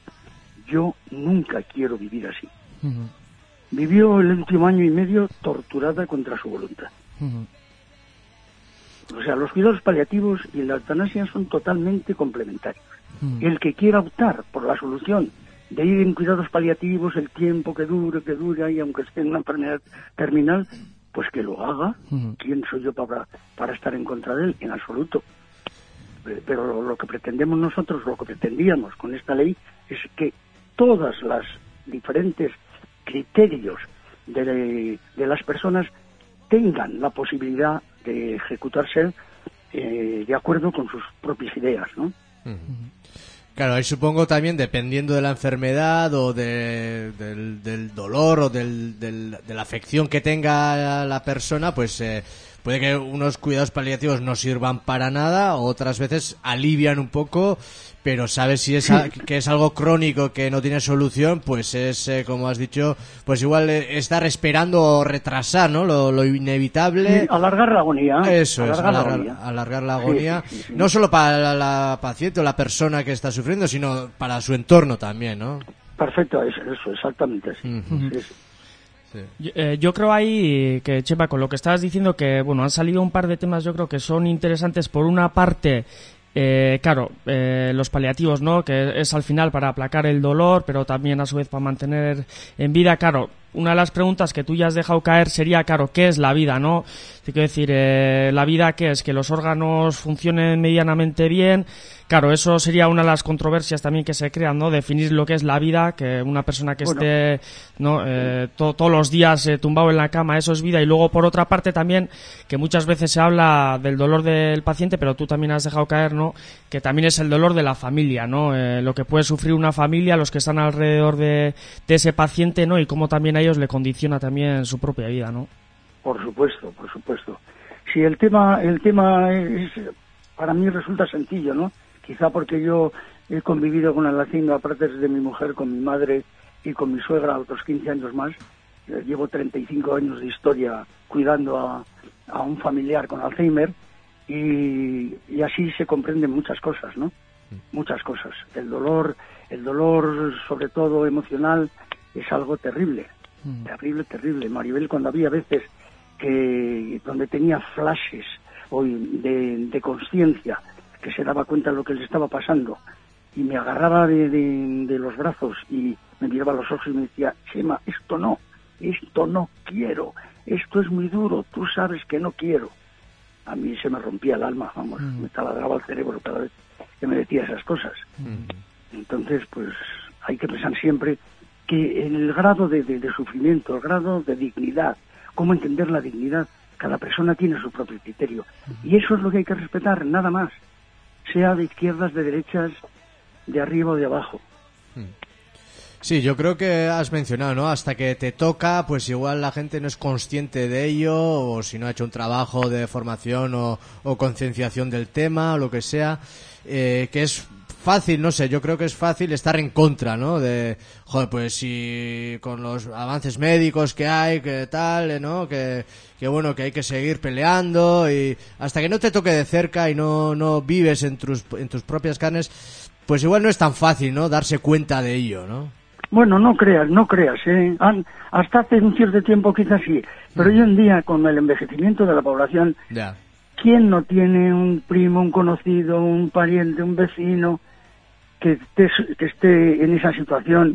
yo nunca quiero vivir así. Uh-huh. Vivió el último año y medio torturada contra su voluntad. Uh-huh. O sea, los cuidados paliativos y la eutanasia son totalmente complementarios. Mm. El que quiera optar por la solución de ir en cuidados paliativos el tiempo que dure, que dure, y aunque esté en una enfermedad terminal, pues que lo haga. Mm. ¿Quién soy yo para, para estar en contra de él? En absoluto. Pero lo, lo que pretendemos nosotros, lo que pretendíamos con esta ley, es que todas las diferentes criterios de, de las personas tengan la posibilidad de ejecutarse eh, de acuerdo con sus propias ideas, ¿no? Uh-huh. Claro, ahí supongo también, dependiendo de la enfermedad o de, del, del dolor o del, del, de la afección que tenga la persona, pues eh, puede que unos cuidados paliativos no sirvan para nada, otras veces alivian un poco, pero sabes si es a, que es algo crónico que no tiene solución, pues es, eh, como has dicho, pues igual eh, estar esperando o retrasar, ¿no? Lo, lo inevitable. Sí, alargar la agonía. Eso alargar es, la alargar, agonía. alargar la agonía. Sí, sí, sí. No solo para la, la paciente o la persona que está sufriendo, sino para su entorno también, ¿no? Perfecto, eso, eso exactamente así. Uh-huh. Sí, sí. Sí. Yo, eh, yo creo ahí que, Chepa, con lo que estabas diciendo, que bueno, han salido un par de temas, yo creo que son interesantes. Por una parte, eh, claro, eh, los paliativos, ¿no? Que es al final para aplacar el dolor, pero también a su vez para mantener en vida. Claro, una de las preguntas que tú ya has dejado caer sería, claro, ¿qué es la vida, no? Te quiero decir, eh, ¿la vida qué es? Que los órganos funcionen medianamente bien. Claro, eso sería una de las controversias también que se crean, ¿no? Definir lo que es la vida, que una persona que bueno. esté no eh, to, todos los días eh, tumbado en la cama, eso es vida. Y luego, por otra parte, también, que muchas veces se habla del dolor del paciente, pero tú también has dejado caer, ¿no? Que también es el dolor de la familia, ¿no? Eh, lo que puede sufrir una familia, los que están alrededor de, de ese paciente, ¿no? Y cómo también a ellos le condiciona también su propia vida, ¿no? Por supuesto, por supuesto. Sí, el tema, el tema es, para mí resulta sencillo, ¿no? Quizá porque yo he convivido con Alzheimer, aparte de mi mujer, con mi madre y con mi suegra, otros quince años más. Llevo treinta y cinco años de historia cuidando a, a un familiar con Alzheimer y, y así se comprenden muchas cosas, ¿no? Muchas cosas. El dolor, el dolor sobre todo emocional, es algo terrible, mm. terrible, terrible. Maribel, cuando había veces que donde tenía flashes hoy de, de conciencia, que se daba cuenta de lo que le estaba pasando y me agarraba de, de, de los brazos y me miraba a los ojos y me decía, Chema, esto no, esto no quiero, esto es muy duro, tú sabes que no quiero. A mí se me rompía el alma, vamos, mm. me taladraba el cerebro cada vez que me decía esas cosas. Mm. Entonces, pues hay que pensar siempre que el grado de, de, de sufrimiento, el grado de dignidad, cómo entender la dignidad, cada persona tiene su propio criterio. Mm. Y eso es lo que hay que respetar, nada más. Sea de izquierdas, de derechas, de arriba o de abajo. Sí, yo creo que has mencionado, ¿no? Hasta que te toca, pues igual la gente no es consciente de ello, o si no ha hecho un trabajo de formación o, o concienciación del tema, o lo que sea, eh, que es fácil, no sé, yo creo que es fácil estar en contra, ¿no? De, joder, pues si con los avances médicos que hay, que tal, ¿no? Que, que bueno, que hay que seguir peleando y hasta que no te toque de cerca y no, no vives en tus, en tus propias carnes, pues igual no es tan fácil, ¿no? Darse cuenta de ello, ¿no? Bueno, no creas, no creas, ¿eh? Hasta hace un cierto tiempo quizás sí, pero hoy en día con el envejecimiento de la población, ya. ¿Quién no tiene un primo, un conocido, un pariente, un vecino que esté, que esté en esa situación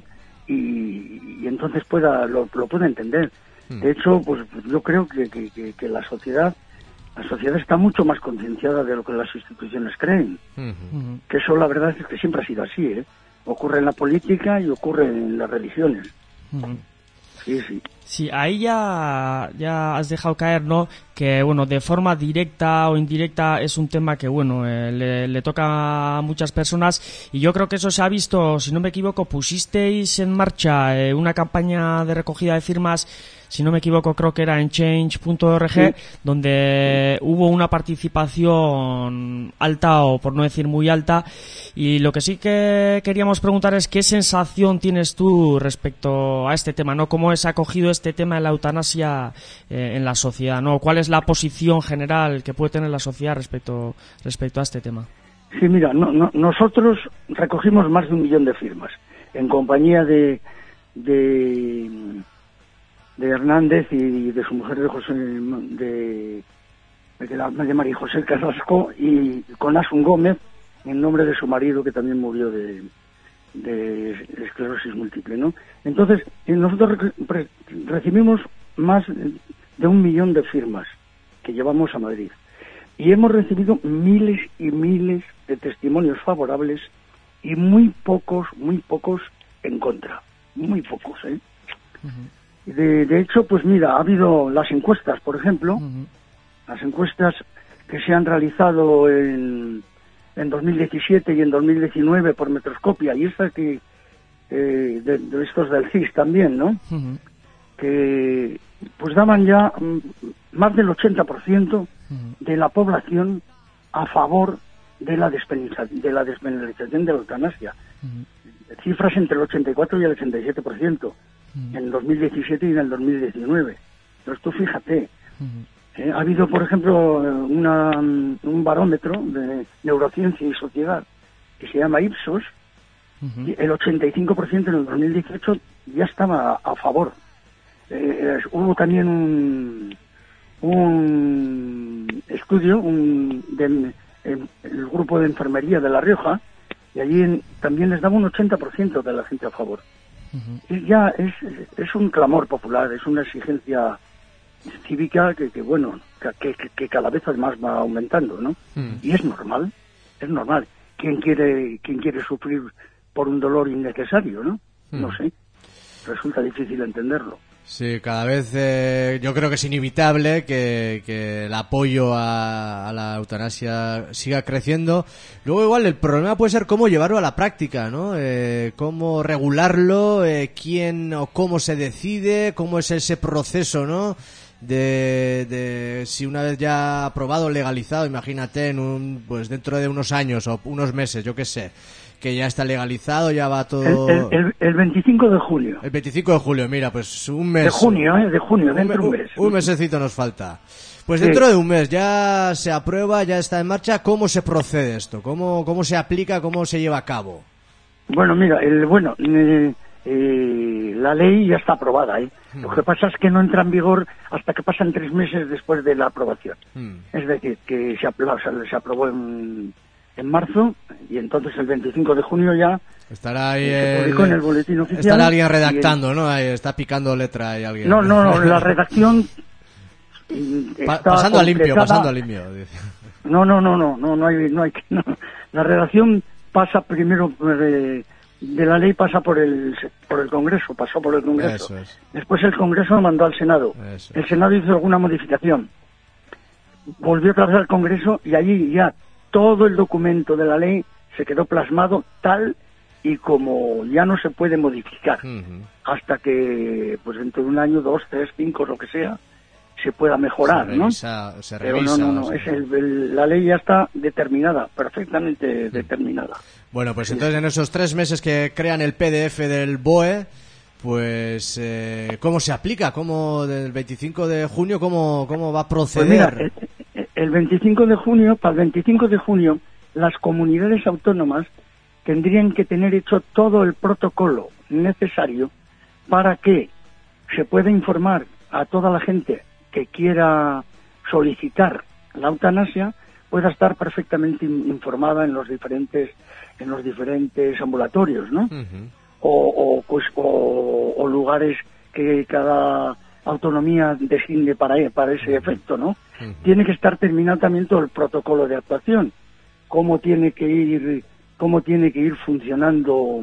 y, y entonces pueda lo, lo pueda entender? Mm. De hecho, pues yo creo que, que, que, que la sociedad la sociedad está mucho más concienciada de lo que las instituciones creen. Mm-hmm. Que eso la verdad es que siempre ha sido así, ¿eh? Ocurre en la política y ocurre en las religiones. Mm-hmm. Sí, sí. Sí, ahí ya, ya has dejado caer, ¿no? Que, bueno, de forma directa o indirecta es un tema que, bueno, eh, le, le toca a muchas personas y yo creo que eso se ha visto, si no me equivoco, pusisteis en marcha eh, una campaña de recogida de firmas, si no me equivoco, creo que era en change punto org, sí. donde hubo una participación alta o por no decir muy alta y lo que sí que queríamos preguntar es qué sensación tienes tú respecto a este tema, ¿no? ¿Cómo es acogido este tema de la eutanasia eh, en la sociedad, ¿no? ¿Cuál es la posición general que puede tener la sociedad respecto respecto a este tema? Sí, mira, no, no, nosotros recogimos más de un millón de firmas en compañía de de, de Hernández y de su mujer de José de de, la, de María José Carrasco y con Asun Gómez en nombre de su marido que también murió de de esclerosis múltiple, ¿no? Entonces, nosotros re- recibimos más de un millón de firmas que llevamos a Madrid y hemos recibido miles y miles de testimonios favorables y muy pocos, muy pocos en contra, muy pocos, ¿eh? Uh-huh. De, de hecho, pues mira, ha habido las encuestas, por ejemplo, uh-huh. las encuestas que se han realizado en en dos mil diecisiete y en dos mil diecinueve por Metroscopia, y esta que eh, de, de estos del C I S también, ¿no? Uh-huh. Que pues daban ya um, más del ochenta por ciento uh-huh. de la población a favor de la despenalización de la despenalización de la eutanasia. Uh-huh. Cifras entre el ochenta y cuatro y el ochenta y siete por ciento uh-huh. en el dos mil diecisiete y en el dos mil diecinueve. Entonces tú fíjate, uh-huh. Eh, ha habido, por ejemplo, una, un barómetro de neurociencia y sociedad que se llama Ipsos, uh-huh. y el ochenta y cinco por ciento en el dos mil dieciocho ya estaba a, a favor. Eh, hubo también un, un estudio un, del el, el grupo de enfermería de La Rioja, y allí en, también les daba un ochenta por ciento de la gente a favor. Uh-huh. Ya es, es un clamor popular, es una exigencia cívica que, que bueno, que, que, que cada vez más va aumentando, ¿no? Uh-huh. Y es normal, es normal. ¿Quién quiere, quién quiere sufrir por un dolor innecesario, no? Uh-huh. No sé, resulta difícil entenderlo. Sí, cada vez eh, yo creo que es inevitable que, que el apoyo a, a la eutanasia siga creciendo. Luego igual el problema puede ser cómo llevarlo a la práctica, ¿no? Eh, cómo regularlo, eh, quién o cómo se decide, cómo es ese proceso, ¿no? De, de si una vez ya aprobado, legalizado, imagínate en un, pues dentro de unos años o unos meses, yo qué sé, que ya está legalizado, ya va todo... El, el, el veinticinco de julio. El veinticinco de julio, mira, pues un mes... De junio, ¿eh? De junio, dentro de un mes. Un, un mesecito nos falta. Pues dentro sí. de un mes ya se aprueba, ya está en marcha. ¿Cómo se procede esto? ¿Cómo, cómo se aplica? ¿Cómo se lleva a cabo? Bueno, mira, el bueno... Eh, eh, la ley ya está aprobada, ¿eh? Hmm. Lo que pasa es que no entra en vigor hasta que pasan tres meses después de la aprobación. Hmm. Es decir, que se, apro- se aprobó en... en marzo, y entonces el veinticinco de junio ya estará ahí se publicó el, en el boletín oficial. Estará alguien redactando, el, ¿no? Ahí está picando letra ahí alguien. No, no, no, la redacción pa- pasando a limpio, pasando a limpio. No, no, no, no, no, no hay, no hay que, no. La redacción pasa primero de, de la ley pasa por el por el Congreso, pasó por el Congreso. Eso es. Después el Congreso lo mandó al Senado. Eso el Senado hizo alguna modificación. Volvió otra vez al Congreso y allí ya todo el documento de la ley se quedó plasmado tal y como ya no se puede modificar uh-huh. hasta que, pues dentro de un año, dos, tres, cinco, lo que sea, se pueda mejorar, se revisa, ¿no? Se revisa, Pero no, no, no, es el, el, la ley ya está determinada, perfectamente uh-huh. determinada. Bueno, pues entonces en esos tres meses que crean el P D F del B O E, pues eh, ¿cómo se aplica? ¿Cómo del veinticinco de junio cómo, cómo va a proceder? Pues mira, el, el veinticinco de junio, para el veinticinco de junio, las comunidades autónomas tendrían que tener hecho todo el protocolo necesario para que se pueda informar a toda la gente que quiera solicitar la eutanasia, pueda estar perfectamente informada en los diferentes en los diferentes ambulatorios, ¿no? Uh-huh. o, o, pues, o, o lugares que cada autonomía designe para, para ese uh-huh. efecto, ¿no? Uh-huh. Tiene que estar terminado también todo el protocolo de actuación, cómo tiene que ir cómo tiene que ir funcionando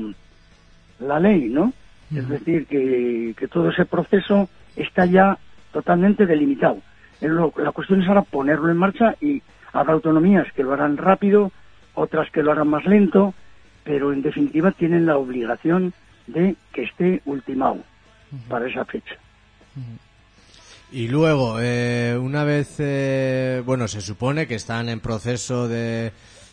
la ley, ¿no? Uh-huh. Es decir, que, que todo ese proceso está ya totalmente delimitado. Lo, la cuestión es ahora ponerlo en marcha y habrá autonomías que lo harán rápido, otras que lo harán más lento, pero en definitiva tienen la obligación de que esté ultimado uh-huh. para esa fecha. Uh-huh. Y luego, eh, una vez, eh, bueno, se supone que están en proceso de,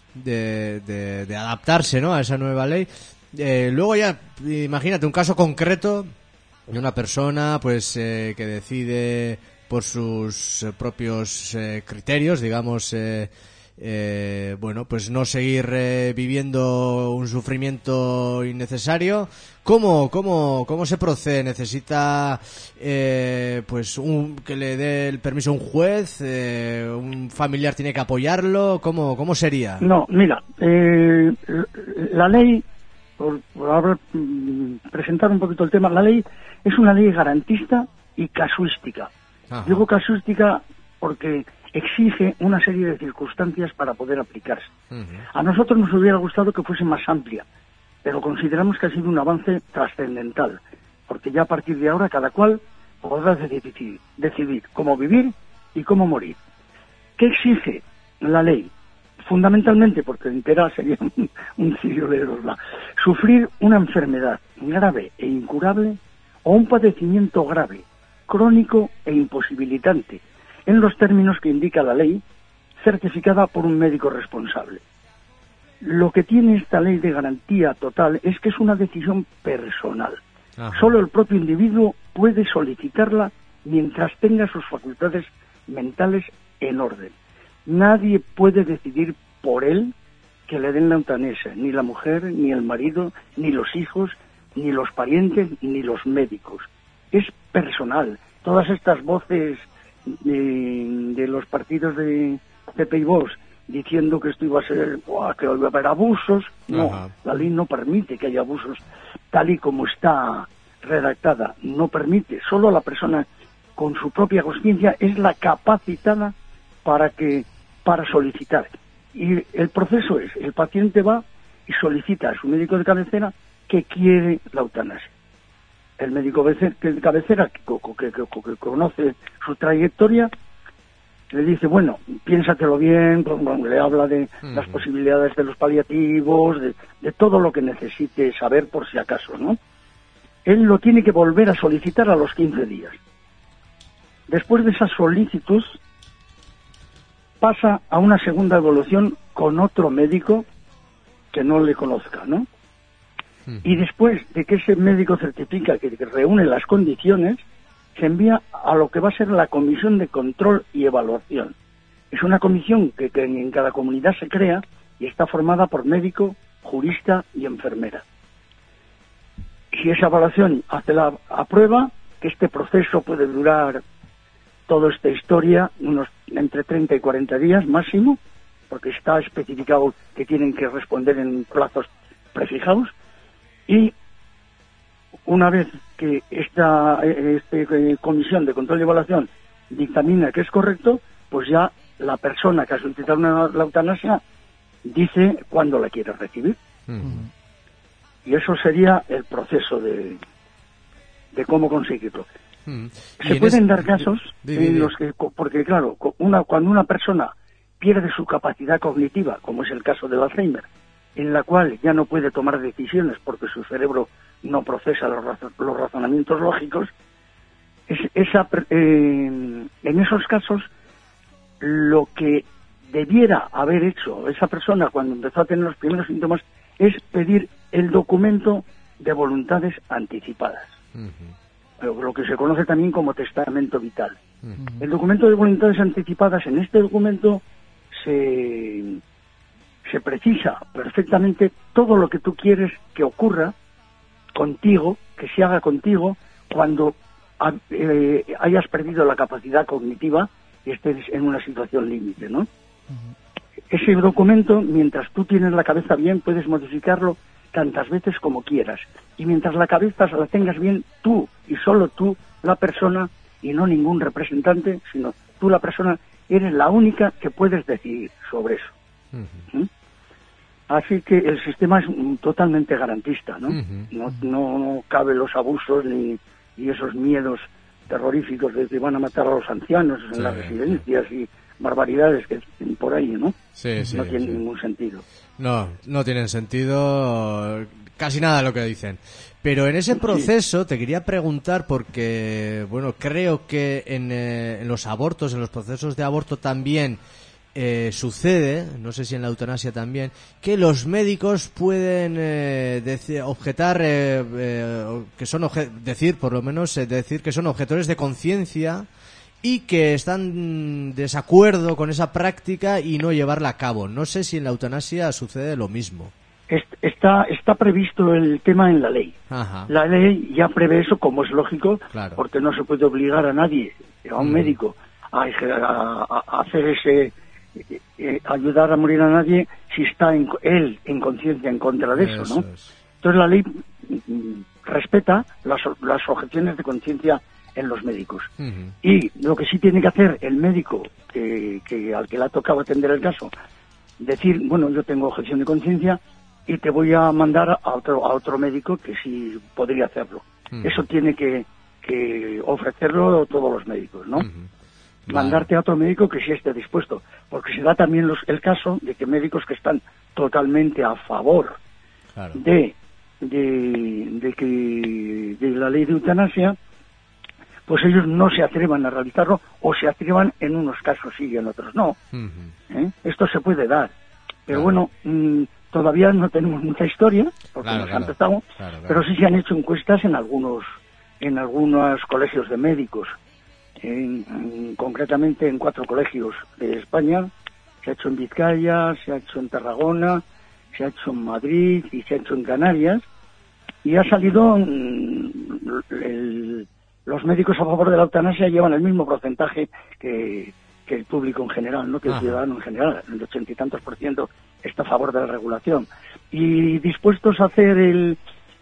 de, de, de adaptarse, ¿no?, a esa nueva ley. Eh, luego ya, imagínate un caso concreto de una persona, pues, eh, que decide por sus eh, propios eh, criterios, digamos, eh, eh, bueno, pues no seguir eh, viviendo un sufrimiento innecesario. ¿Cómo, cómo, cómo se procede? ¿Necesita eh, pues un, que le dé el permiso a un juez? Eh, ¿Un familiar tiene que apoyarlo? ¿Cómo, cómo sería? No, mira, eh, la ley, por, por haber mm, presentado un poquito el tema, la ley es una ley garantista y casuística. Ajá. Digo casuística porque exige una serie de circunstancias para poder aplicarse. Uh-huh. A nosotros nos hubiera gustado que fuese más amplia, pero consideramos que ha sido un avance trascendental, porque ya a partir de ahora cada cual podrá decidir, decidir cómo vivir y cómo morir. ¿Qué exige la ley? Fundamentalmente, porque entera sería un, un cirio leerosla, sufrir una enfermedad grave e incurable o un padecimiento grave, crónico e imposibilitante, en los términos que indica la ley, certificada por un médico responsable. Lo que tiene esta ley de garantía total es que es una decisión personal. Ajá. Solo el propio individuo puede solicitarla mientras tenga sus facultades mentales en orden. Nadie puede decidir por él que le den la eutanasia, ni la mujer, ni el marido, ni los hijos, ni los parientes, ni los médicos. Es personal. Todas estas voces de, de los partidos de P P y Vox diciendo que esto iba a ser, ¡buah!, que iba a haber abusos. No, ajá. La ley no permite que haya abusos. tal y como está redactada, no permite, solo la persona con su propia conciencia es la capacitada para que para solicitar. Y el proceso es, el paciente va y solicita a su médico de cabecera que quiere la eutanasia. El médico de cabecera, que, que, que, que conoce su trayectoria, le dice, bueno, piénsatelo bien, le habla de uh-huh. las posibilidades de los paliativos, de, de todo lo que necesite saber por si acaso, ¿no? Él lo tiene que volver a solicitar a los quince días. Después de esa solicitud, pasa a una segunda evaluación con otro médico que no le conozca, ¿no? Uh-huh. Y después de que ese médico certifica que, que reúne las condiciones, se envía a lo que va a ser la comisión de control y evaluación. Es una comisión que, que en cada comunidad se crea y está formada por médico, jurista y enfermera. Si esa evaluación hace la aprueba, que este proceso puede durar toda esta historia unos entre treinta y cuarenta días máximo, porque está especificado que tienen que responder en plazos prefijados, y una vez que esta este, comisión de control y evaluación dictamina que es correcto, pues ya la persona que ha solicitado una, la eutanasia dice cuándo la quiere recibir. Uh-huh. Y eso sería el proceso de, de cómo conseguirlo. Uh-huh. Se pueden es... dar casos di, di, di. en los que, porque claro, una, cuando una persona pierde su capacidad cognitiva, como es el caso del Alzheimer, en la cual ya no puede tomar decisiones porque su cerebro no procesa los, raz- los razonamientos lógicos, es, esa, eh, en esos casos lo que debiera haber hecho esa persona cuando empezó a tener los primeros síntomas es pedir el documento de voluntades anticipadas, uh-huh. lo que se conoce también como testamento vital. Uh-huh. El documento de voluntades anticipadas, en este documento se, se precisa perfectamente todo lo que tú quieres que ocurra contigo, que se haga contigo cuando eh, hayas perdido la capacidad cognitiva y estés en una situación límite, ¿no? Uh-huh. Ese documento, mientras tú tienes la cabeza bien, puedes modificarlo tantas veces como quieras. Y mientras la cabeza la tengas bien, tú y solo tú, la persona, y no ningún representante, sino tú, la persona, eres la única que puedes decidir sobre eso. Uh-huh. ¿Mm? Así que el sistema es totalmente garantista, ¿no? Uh-huh. No, no, no cabe los abusos ni y esos miedos terroríficos de que van a matar a los ancianos en sí, las residencias sí. y barbaridades que tienen por ahí, ¿no? Sí, sí, no tiene sí. ningún sentido. No, no tienen sentido casi nada lo que dicen. Pero en ese proceso sí. te quería preguntar porque, bueno, creo que en, eh, en los abortos, en los procesos de aborto también eh, sucede, no sé si en la eutanasia también, que los médicos pueden eh, decir, objetar, eh, eh, que son obje- decir, por lo menos, eh, decir que son objetores de conciencia y que están en desacuerdo con esa práctica y no llevarla a cabo. No sé si en la eutanasia sucede lo mismo. Está, está previsto el tema en la ley. Ajá. La ley ya prevé eso, como es lógico, claro. porque no se puede obligar a nadie, a un mm. médico, a, a, a hacer ese, eh, ayudar a morir a nadie si está en, él en conciencia en contra de eso, eso ¿no? Es. Entonces la ley mm, respeta las, las objeciones de conciencia en los médicos. Uh-huh. Y lo que sí tiene que hacer el médico que, que al que le ha tocado atender el caso, decir, bueno, yo tengo objeción de conciencia y te voy a mandar a otro a otro médico que sí podría hacerlo. Uh-huh. Eso tiene que, que ofrecerlo todos los médicos, ¿no? Uh-huh. Vale. Mandarte a otro médico que sí esté dispuesto, porque se da también los, el caso de que médicos que están totalmente a favor claro. de, de, de que de la ley de eutanasia, pues ellos no se atrevan a realizarlo o se atrevan en unos casos sí y en otros no. Uh-huh. ¿Eh? Esto se puede dar. Pero claro. bueno, mmm, todavía no tenemos mucha historia, porque claro, nos claro. han empezado, claro, claro. pero sí se han hecho encuestas en algunos en algunos colegios de médicos, en, en, concretamente en cuatro colegios de España. Se ha hecho en Vizcaya, se ha hecho en Tarragona, se ha hecho en Madrid y se ha hecho en Canarias. Y ha salido mmm, el... los médicos a favor de la eutanasia llevan el mismo porcentaje que, que el público en general, ¿no? Que el Ajá. ciudadano en general, el ochenta y tantos por ciento está a favor de la regulación. Y dispuestos a hacer el,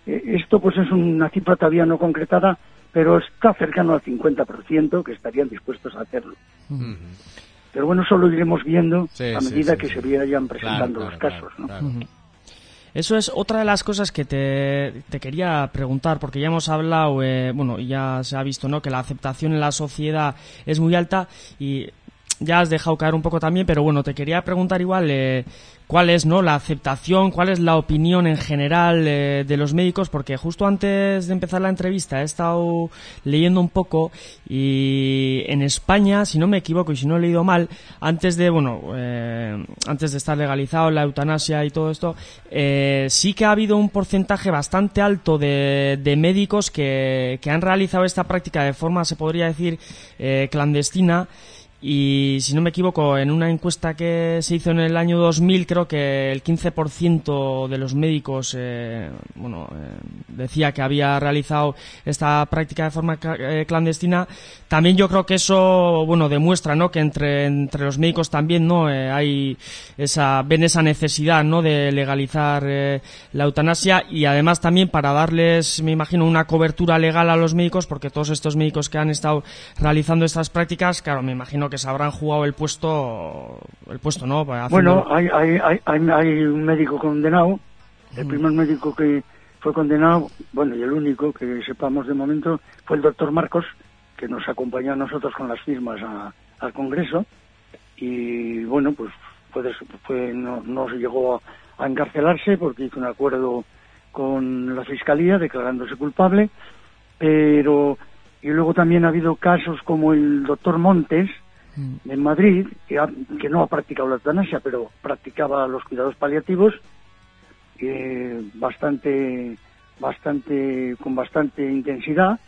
eh, esto pues es una cifra todavía no concretada, pero está cercano al cincuenta por ciento que estarían dispuestos a hacerlo. Uh-huh. Pero bueno, eso lo iremos viendo sí, a medida sí, sí, que sí. se vayan presentando claro, claro, los casos, claro, ¿no? Claro. Uh-huh. Eso es otra de las cosas que te, te quería preguntar, porque ya hemos hablado, eh, bueno, ya se ha visto, ¿no?, que la aceptación en la sociedad es muy alta y ya has dejado caer un poco también, pero bueno, te quería preguntar igual eh, cuál es, ¿no?, la aceptación, cuál es la opinión en general eh, de los médicos, porque justo antes de empezar la entrevista he estado leyendo un poco y en España, si no me equivoco y si no he leído mal, antes de, bueno, eh, antes de estar legalizado la eutanasia y todo esto, eh, sí que ha habido un porcentaje bastante alto de, de médicos que, que han realizado esta práctica de forma, se podría decir, eh, clandestina. Y si no me equivoco, en una encuesta que se hizo en el año dos mil, creo que el quince por ciento de los médicos eh, bueno, eh, decía que había realizado esta práctica de forma eh, clandestina. También yo creo que eso, bueno, demuestra, ¿no?, que entre entre los médicos también, ¿no?, eh, hay esa ven esa necesidad, ¿no?, de legalizar eh, la eutanasia, y además también para darles, me imagino, una cobertura legal a los médicos, porque todos estos médicos que han estado realizando estas prácticas, claro, me imagino que se habrán jugado el puesto, el puesto, ¿no? Haciendo... Bueno, hay, hay, hay, hay un médico condenado, el mm. primer médico que fue condenado, bueno, y el único que sepamos de momento, fue el doctor Marcos, que nos acompañó a nosotros con las firmas a, al Congreso, y bueno, pues fue, fue no, no se llegó a, a encarcelarse porque hizo un acuerdo con la Fiscalía declarándose culpable, pero... Y luego también ha habido casos como el doctor Montes, en Madrid, que, ha, que no ha practicado la eutanasia, pero practicaba los cuidados paliativos, eh, bastante, bastante, con bastante intensidad,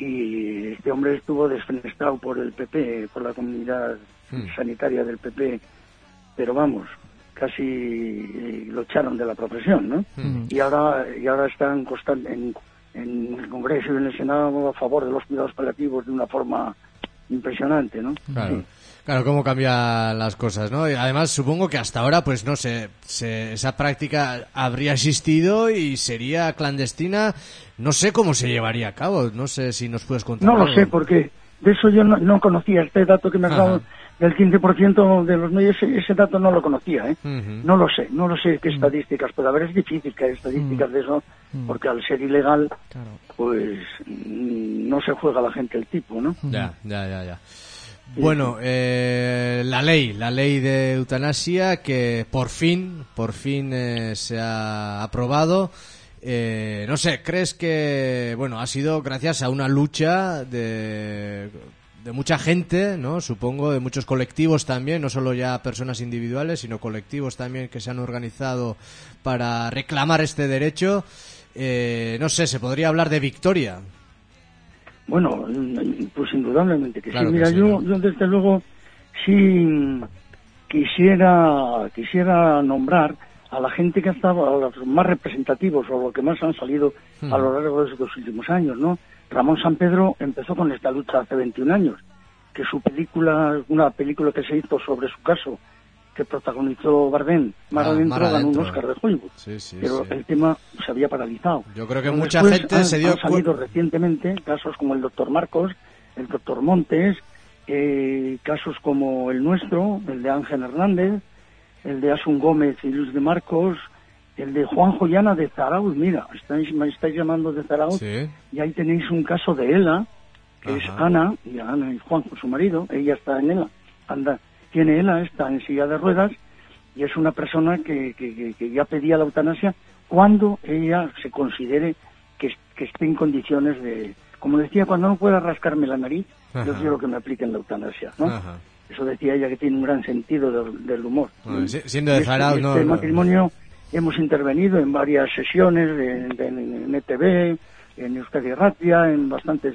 y este hombre estuvo desfenestrado por el P P, por la comunidad mm. sanitaria del P P, pero vamos, casi eh, lo echaron de la profesión, ¿no? Mm. Y ahora, y ahora están constant- en, en el Congreso y en el Senado a favor de los cuidados paliativos de una forma impresionante, ¿no? Claro. Sí. Claro, cómo cambian las cosas, ¿no? Y además supongo que hasta ahora, pues no sé, se, esa práctica habría existido y sería clandestina. No sé cómo se llevaría a cabo, no sé si nos puedes contar. No algo. lo sé, porque de eso yo no, no conocía este dato que me has dado del quince por ciento de los medios, ese, ese dato no lo conocía, ¿eh? Uh-huh. No lo sé, no lo sé qué estadísticas puede haber, es difícil que haya estadísticas uh-huh. de eso, porque al ser ilegal, claro. pues no se juega la gente el tipo, ¿no? Ya, ya, ya, ya. Bueno, eh, la ley, la ley de eutanasia que por fin, por fin eh, se ha aprobado. Eh, no sé, ¿crees que, bueno, ha sido gracias a una lucha de, de mucha gente, ¿no? Supongo, de muchos colectivos también, no solo ya personas individuales, sino colectivos también que se han organizado para reclamar este derecho. Eh, no sé, ¿se podría hablar de victoria? Bueno, pues indudablemente que claro sí. Mira, que sí, yo, ¿no? yo desde luego sí quisiera quisiera nombrar a la gente que ha estado, a los más representativos o los que más han salido hmm. a lo largo de estos últimos años, ¿no? Ramón Sampedro empezó con esta lucha hace veintiún años, que su película, una película que se hizo sobre su caso, que protagonizó Bardem, Mar ah, Adentro, Mar ganó Adentro. un Oscar de Hollywood, sí, sí, pero sí. el tema se había paralizado. Yo creo que pero mucha gente han, se dio han salido cu- recientemente casos como el doctor Marcos, el doctor Montes, eh, casos como el nuestro, el de Ángel Hernández, el de Asun Gómez y Luz de Marcos, el de Juan Joyana de Zarauz. Mira, estáis, me estáis llamando de Zarauz, sí. Y ahí tenéis un caso de Ela, que Ajá. es Ana, y Ana y Juan, su marido, ella está en Ela, anda, tiene Ela, está en silla de ruedas, y es una persona que, que, que ya pedía la eutanasia cuando ella se considere que, que esté en condiciones de... Como decía, cuando no pueda rascarme la nariz, Ajá. yo quiero que me apliquen la eutanasia, ¿no? Ajá. Eso decía ella, que tiene un gran sentido del, del humor. Bueno, siendo de Zarauz, este, no... Este matrimonio hemos intervenido en varias sesiones de, de, en E T V, en Euskadi Ratia, en bastantes...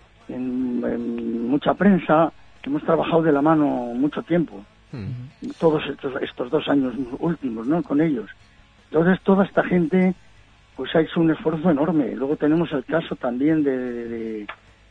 En, en mucha prensa. Hemos trabajado de la mano mucho tiempo. Uh-huh. Todos estos, estos dos años últimos, ¿no? Con ellos. Entonces, toda esta gente pues ha hecho un esfuerzo enorme. Luego tenemos el caso también de, de,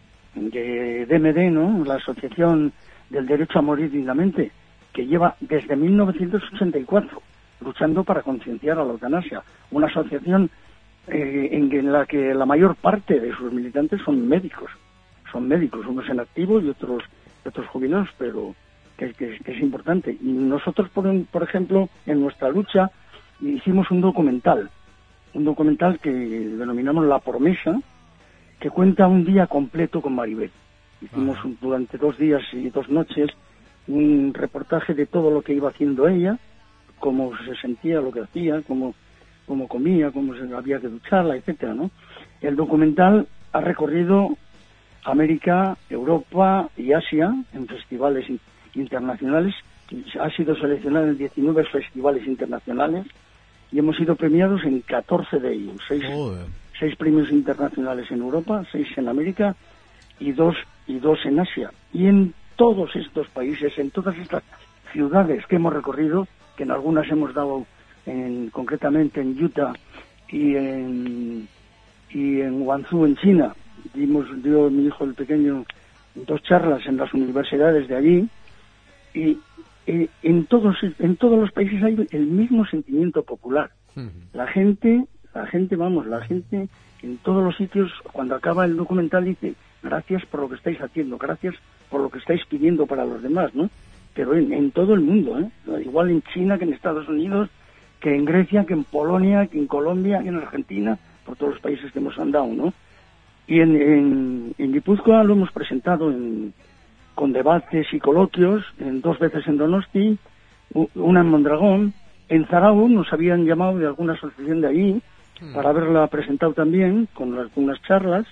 de D M D, ¿no? La Asociación del Derecho a Morir Dignamente, que lleva desde mil novecientos ochenta y cuatro luchando para concienciar a la eutanasia. Una asociación eh, en, en la que la mayor parte de sus militantes son médicos, son médicos, unos en activo y otros otros jubilados, pero que, que, que es importante. Y nosotros, por, por ejemplo, en nuestra lucha hicimos un documental, un documental que denominamos La Promesa, que cuenta un día completo con Maribel. Hicimos un, durante dos días y dos noches un reportaje de todo lo que iba haciendo ella, cómo se sentía, lo que hacía, cómo, cómo comía, cómo se había que ducharla, etcétera, ¿no? El documental ha recorrido América, Europa y Asia en festivales internacionales. Ha sido seleccionado en diecinueve festivales internacionales y hemos sido premiados en catorce de ellos. Seis, seis premios internacionales en Europa, seis en América y dos, y dos en Asia. Y en todos estos países, en todas estas ciudades que hemos recorrido, que en algunas hemos dado, en, concretamente en Utah y en, y en Guangzhou, en China, dimos, dio mi hijo el pequeño dos charlas en las universidades de allí, y, y en todos en todos los países hay el mismo sentimiento popular. La gente, la gente, vamos, la gente en todos los sitios, cuando acaba el documental, dice: gracias por lo que estáis haciendo, gracias por lo que estáis pidiendo para los demás, ¿no? Pero en, en todo el mundo, ¿eh? Igual en China que en Estados Unidos, que en Grecia, que en Polonia, que en Colombia, que en Argentina, por todos los países que hemos andado, ¿no? Y en, en, en Guipúzcoa lo hemos presentado en, con debates y coloquios, en dos veces en Donosti, una en Mondragón. En Zarauz nos habían llamado de alguna asociación de allí mm. para haberla presentado también, con algunas charlas,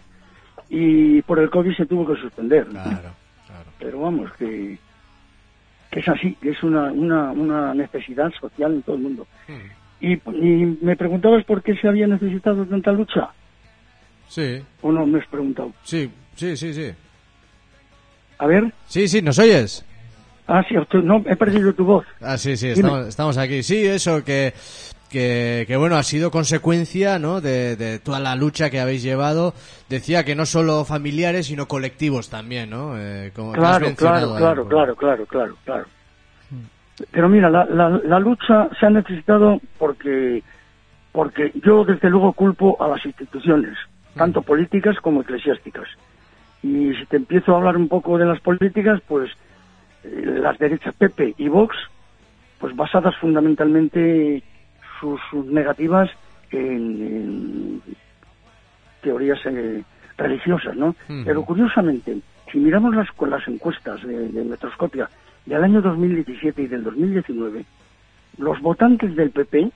y por el COVID se tuvo que suspender. Claro, claro. Pero vamos, que, que es así, que es una, una, una necesidad social en todo el mundo. Mm. Y, y me preguntabas por qué se había necesitado tanta lucha. Sí. ¿O no me has preguntado? Sí, sí, sí, sí. A ver. Sí, sí, ¿nos oyes? Ah, sí, no, he perdido tu voz. Ah, sí, sí, estamos, estamos aquí. Sí, eso, que, que, que bueno, ha sido consecuencia, ¿no?, de, de toda la lucha que habéis llevado. Decía que no solo familiares, sino colectivos también, ¿no? Eh, como claro, claro, claro, claro, claro, claro, claro. Pero mira, la, la, la lucha se ha necesitado porque, porque yo desde luego culpo a las instituciones, tanto políticas como eclesiásticas. Y si te empiezo a hablar un poco de las políticas, pues eh, las derechas P P y Vox, pues basadas fundamentalmente sus, sus negativas en, en teorías eh, religiosas, ¿no? Uh-huh. Pero curiosamente, si miramos las, con las encuestas de, de Metroscopia del año dos mil diecisiete y del dos mil diecinueve, los votantes del P P,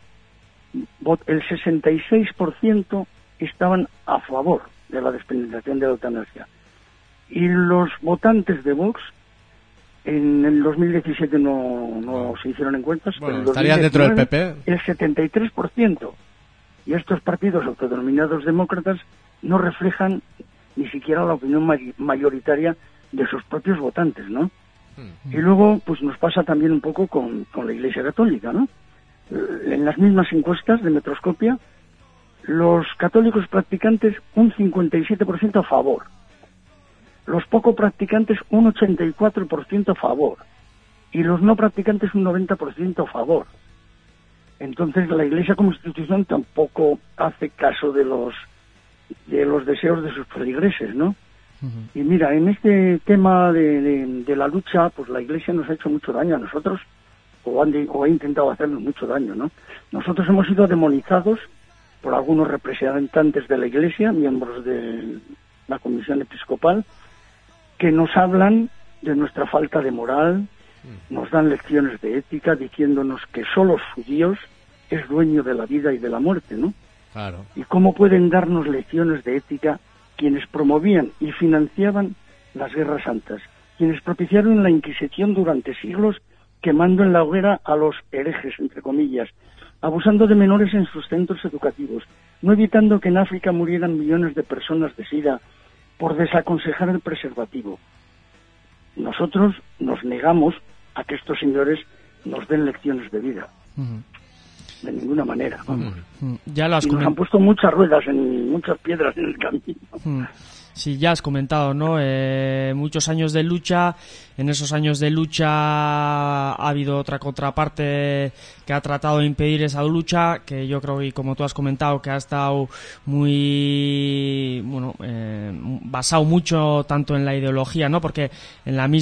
el sesenta y seis por ciento estaban a favor de la despenalización de la eutanasia. Y los votantes de Vox, en el dos mil diecisiete no, no se hicieron encuestas, bueno, pero estarían dentro del P P. El setenta y tres por ciento. Y estos partidos autodenominados demócratas no reflejan ni siquiera la opinión may- mayoritaria de sus propios votantes, ¿no? Mm. Y luego, pues nos pasa también un poco con, con la Iglesia Católica, ¿no? En las mismas encuestas de Metroscopia, los católicos practicantes un cincuenta y siete por ciento a favor, los poco practicantes un ochenta y cuatro por ciento a favor y los no practicantes un noventa por ciento a favor. Entonces la Iglesia como institución tampoco hace caso de los de los deseos de sus feligreses, ¿no? Uh-huh. Y mira, en este tema de, de, de la lucha, pues la Iglesia nos ha hecho mucho daño a nosotros, o, han de, o ha intentado hacernos mucho daño, ¿no? Nosotros hemos sido demonizados por algunos representantes de la Iglesia, miembros de la Comisión Episcopal, que nos hablan de nuestra falta de moral, nos dan lecciones de ética diciéndonos que solo su Dios es dueño de la vida y de la muerte, ¿no? Claro. ¿Y cómo pueden darnos lecciones de ética quienes promovían y financiaban las guerras santas, quienes propiciaron la Inquisición durante siglos, quemando en la hoguera a los herejes, entre comillas, abusando de menores en sus centros educativos, no evitando que en África murieran millones de personas de SIDA por desaconsejar el preservativo? Nosotros nos negamos a que estos señores nos den lecciones de vida. Uh-huh. de ninguna manera, vamos. Ya lo has Y nos comen- han puesto muchas ruedas, en muchas piedras en el camino. Mm. Sí, ya has comentado, ¿no? Eh, muchos años de lucha. En esos años de lucha ha habido otra contraparte que ha tratado de impedir esa lucha, que yo creo, y como tú has comentado, que ha estado muy, bueno, eh, basado mucho tanto en la ideología, ¿no? Porque en la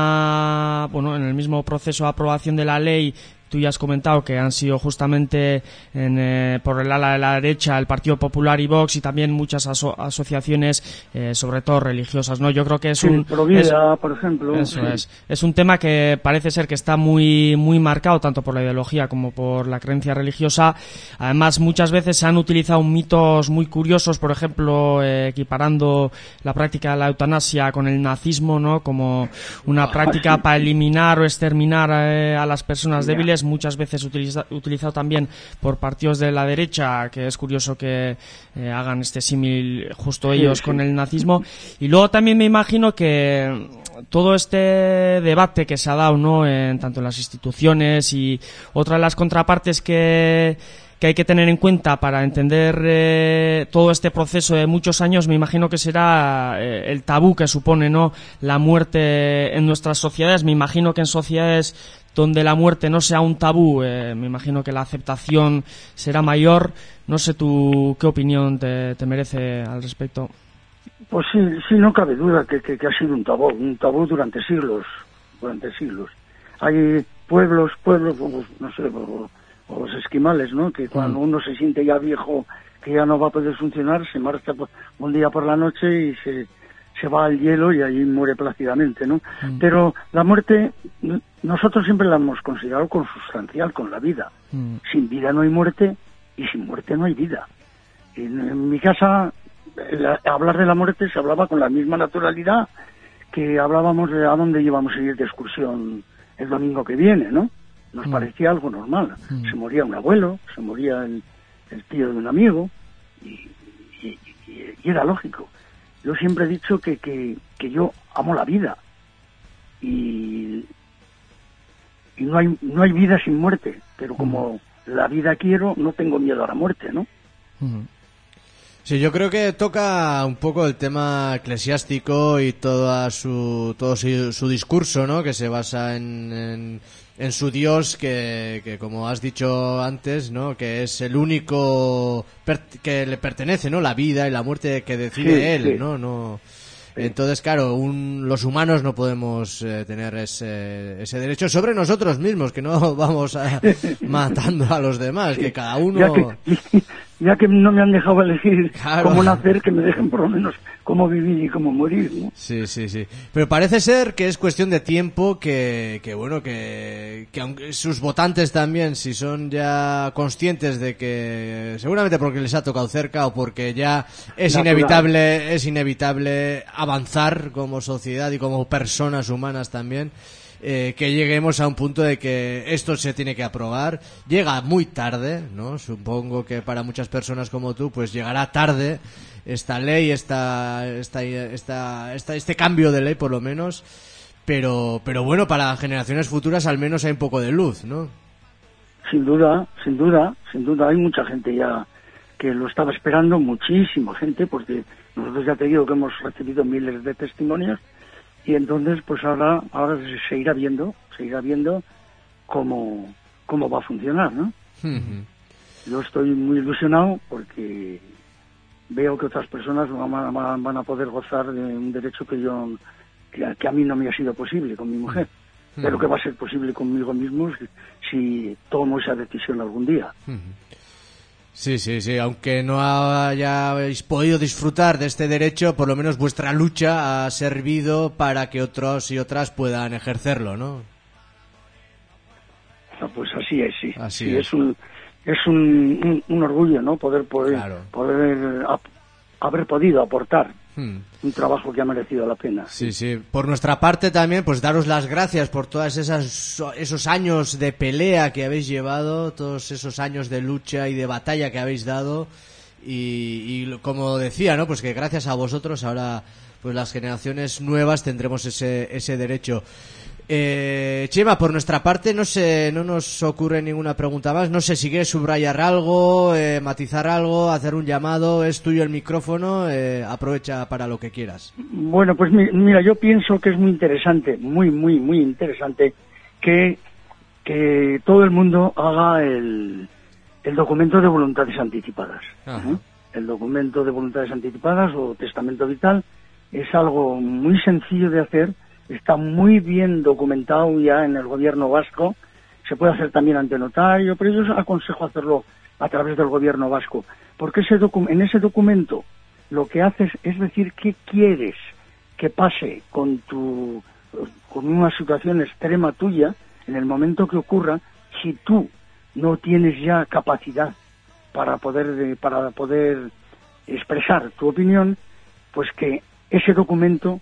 misma, bueno, en el mismo proceso de aprobación de la ley, tú ya has comentado que han sido justamente en, eh, por el ala de la derecha el Partido Popular y Vox, y también muchas aso- asociaciones, eh, sobre todo religiosas, ¿no? Yo creo que es Sí, un Provida, es- por ejemplo. eso sí. es. Es un tema que parece ser que está muy muy marcado tanto por la ideología como por la creencia religiosa. Además, muchas veces se han utilizado mitos muy curiosos, por ejemplo, eh, equiparando la práctica de la eutanasia con el nazismo, ¿no? Como una práctica sí. para eliminar o exterminar eh, a las personas Ya. débiles, muchas veces utiliza- utilizado también por partidos de la derecha, que es curioso que eh, hagan este símil justo Sí, ellos sí. con el nazismo. Y luego también me imagino que todo este debate que se ha dado, ¿no? En tanto en las instituciones, y otra de las contrapartes que que hay que tener en cuenta para entender eh, todo este proceso de muchos años, me imagino que será eh, el tabú que supone, ¿no? La muerte en nuestras sociedades. Me imagino que en sociedades donde la muerte no sea un tabú, eh, me imagino que la aceptación será mayor. No sé tú qué opinión te, te merece al respecto. Pues sí, sí, no cabe duda que, que, que ha sido un tabú, un tabú durante siglos, durante siglos. Hay pueblos, pueblos, como, no sé, o, o los esquimales, ¿no? Que cuando uno se siente ya viejo, que ya no va a poder funcionar, se marcha por- un día por la noche y se, se va al hielo y ahí muere plácidamente, ¿no? Mm. Pero la muerte, n- nosotros siempre la hemos considerado consustancial con la vida. Mm. Sin vida no hay muerte y sin muerte no hay vida. En, en mi casa, la- hablar de la muerte se hablaba con la misma naturalidad que hablábamos de a dónde íbamos a ir de excursión el domingo que viene, ¿no? Nos Mm. parecía algo normal. Mm. Se moría un abuelo, se moría el, el tío de un amigo, y, y- y- y era lógico. Yo siempre he dicho que, que, que yo amo la vida, y, y no hay no hay vida sin muerte, pero como la vida quiero, no tengo miedo a la muerte, ¿no? Mm. Sí, yo creo que toca un poco el tema eclesiástico y toda su, todo su, su discurso, ¿no? Que se basa en, en, en su Dios, que, que como has dicho antes, ¿no? Que es el único per- que le pertenece, ¿no? La vida y la muerte que decide Sí, él, sí. ¿no? No. Entonces, claro, un, los humanos no podemos eh, tener ese, ese derecho sobre nosotros mismos, que no vamos a, matando a los demás, que cada uno... Ya que, ya que no me han dejado elegir Claro. cómo nacer, que me dejen por lo menos cómo vivir y cómo morir, ¿no? Sí, sí, sí. Pero parece ser que es cuestión de tiempo que, que bueno, que, que aunque sus votantes también, si son ya conscientes de que, seguramente porque les ha tocado cerca o porque ya es Natural. inevitable, es inevitable avanzar como sociedad y como personas humanas también, eh, que lleguemos a un punto de que esto se tiene que aprobar. Llega muy tarde, ¿no? Supongo que para muchas personas como tú, pues llegará tarde esta ley, esta, esta, esta, esta, este cambio de ley por lo menos, pero, pero bueno, para generaciones futuras al menos hay un poco de luz, ¿no? Sin duda, sin duda, sin duda, hay mucha gente ya que lo estaba esperando, muchísima gente, porque nosotros ya te digo que hemos recibido miles de testimonios, y entonces pues ahora, ahora se irá viendo, se irá viendo cómo, cómo va a funcionar, ¿no? Yo estoy muy ilusionado porque veo que otras personas van a, van a poder gozar de un derecho que yo que a, que a mí no me ha sido posible con mi mujer, pero que va a ser posible conmigo mismo si, si tomo esa decisión algún día. Sí, sí, sí, aunque no hayáis podido disfrutar de este derecho, por lo menos vuestra lucha ha servido para que otros y otras puedan ejercerlo, ¿no? Ah, pues así es, sí. Así Sí, es. es un es un, un, un orgullo, ¿no? Poder poder Claro. poder ap- haber podido aportar Hmm. un trabajo que ha merecido la pena. Sí, sí. Por nuestra parte también, pues daros las gracias por todas esas esos años de pelea que habéis llevado, todos esos años de lucha y de batalla que habéis dado, y, y como decía, ¿no? Pues que gracias a vosotros ahora, pues las generaciones nuevas tendremos ese ese derecho. Eh, Chema, por nuestra parte no sé, no nos ocurre ninguna pregunta más. No sé si quieres subrayar algo, eh, matizar algo, hacer un llamado. Es tuyo el micrófono, eh, aprovecha para lo que quieras. Bueno, pues mi- mira, yo pienso que es muy interesante, muy, muy, muy interesante que, que todo el mundo haga el, el documento de voluntades anticipadas. Ajá. ¿eh? El documento de voluntades anticipadas o testamento vital es algo muy sencillo de hacer. Está muy bien documentado ya en el gobierno vasco, se puede hacer también ante notario, pero yo os aconsejo hacerlo a través del gobierno vasco, porque ese docu- en ese documento lo que haces es decir qué quieres que pase con tu con una situación extrema tuya en el momento que ocurra, si tú no tienes ya capacidad para poder para poder expresar tu opinión, pues que ese documento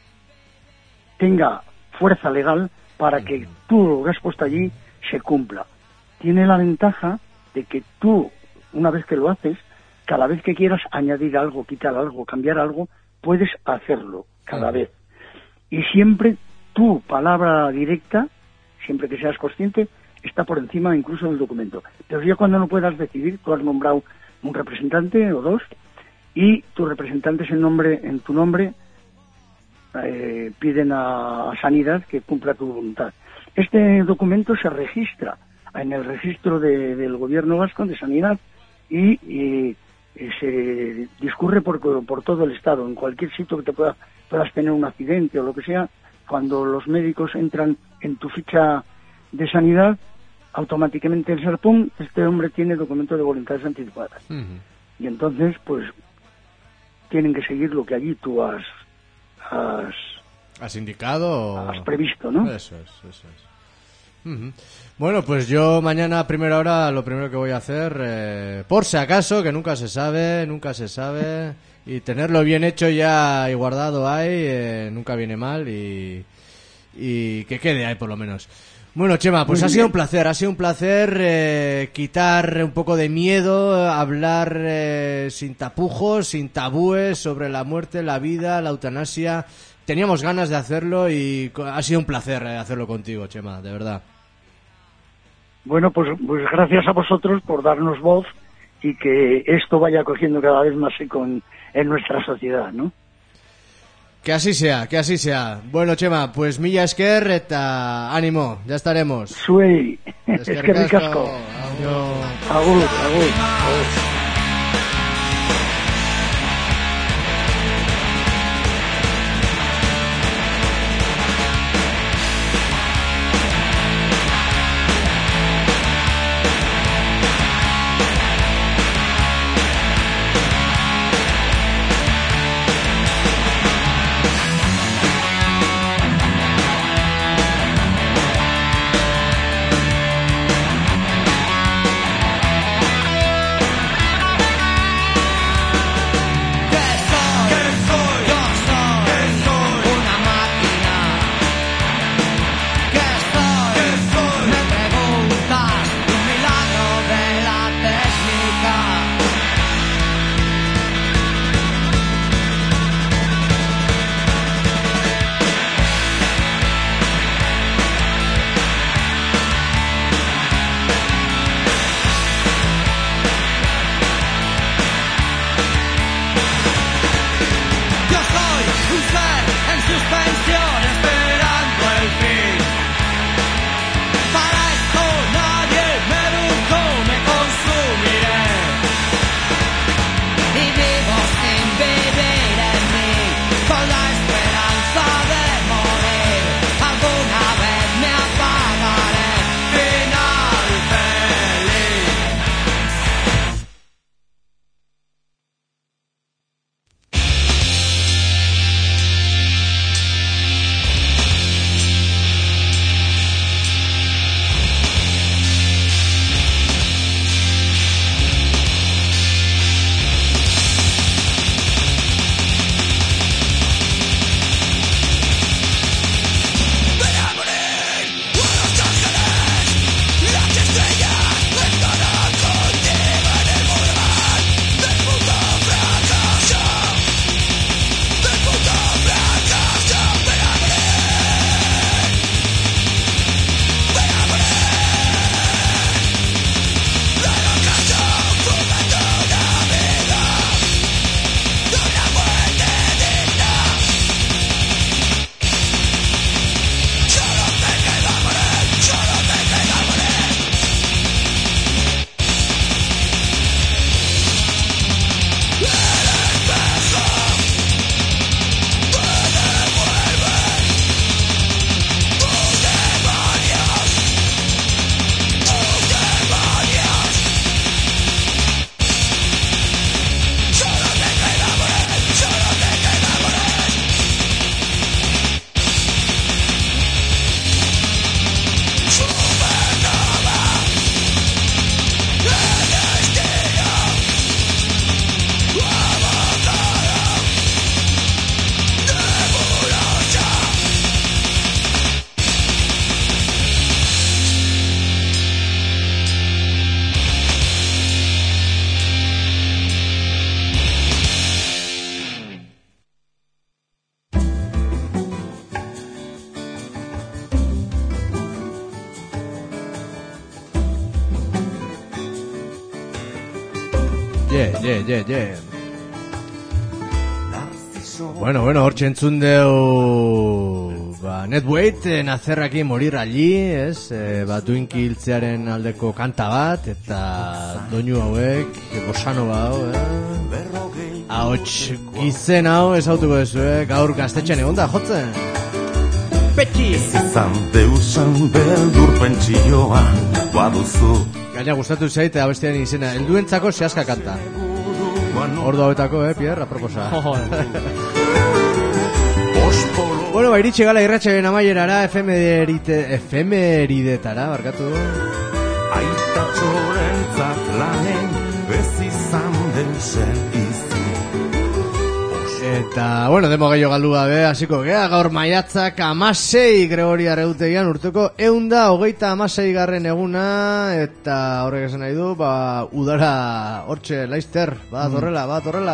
tenga fuerza legal para que tú lo que has puesto allí se cumpla. Tiene la ventaja de que tú, una vez que lo haces, cada vez que quieras añadir algo, quitar algo, cambiar algo, puedes hacerlo cada vez. Y siempre tu palabra directa, siempre que seas consciente, está por encima incluso del documento. Pero ya cuando no puedas decidir, tú has nombrado un representante o dos, y tu representante es el nombre, en tu nombre, Eh, piden a, a Sanidad que cumpla tu voluntad. Este documento se registra en el registro de, del gobierno vasco de Sanidad y, y, y se discurre por, por todo el estado. En cualquier sitio que te pueda, puedas tener un accidente o lo que sea, cuando los médicos entran en tu ficha de Sanidad, automáticamente el SERPUM, este hombre tiene documento de voluntades anticipadas. Uh-huh. Y entonces, pues, tienen que seguir lo que allí tú has Has, ¿Has indicado? O... Has previsto, ¿no? Eso es, eso es. Uh-huh. Bueno, pues yo mañana a primera hora lo primero que voy a hacer, eh, por si acaso, que nunca se sabe, nunca se sabe, y tenerlo bien hecho ya y guardado ahí, eh, nunca viene mal y, y que quede ahí por lo menos. Bueno, Chema, pues Muy ha bien. sido un placer, ha sido un placer eh, quitar un poco de miedo, hablar eh, sin tapujos, sin tabúes sobre la muerte, la vida, la eutanasia. Teníamos ganas de hacerlo y ha sido un placer eh, hacerlo contigo, Chema, de verdad. Bueno, pues, pues gracias a vosotros por darnos voz y que esto vaya cogiendo cada vez más eco en, en nuestra sociedad, ¿no? Que así sea, que así sea. Bueno, Chema, pues mila esker eta ánimo, ya estaremos. Zuei, eskerrik asko. Agur, agur, agur. Ye, ye, ye, ye. Bueno, bueno, hor txentzun deu ba, Ned Wade nazerraki morir allí, ez? E, ba, duinki hiltzearen aldeko kanta bat, eta doinu hauek, bosano hau, eh? Ahots gizen hau ezautuko dezu, eh? Gaur gaztetxean egon da, jotzen. Petxi! Izan deusan beldur pentsioan baduzu. Gaina gustatu zaite abestian izena, helduentzako zehazka kanta. Ordu hauetako, eh, Pierre, aproposa. Bueno, ba, iritsi gala irratxaren amaierara, efemerite, efemeridetara, barkatu. Aita txorentzat lanen, ez izan den zen izu. Eta, bueno, demo gehiago galdu gabe, hasiko gea, gaur maiatzak amasei Gregoria Reutegian urteko eunda hogeita amasei garren eguna, eta horrek esan nahi du, ba, udara hortxe, laizter, bat horrela, bat horrela.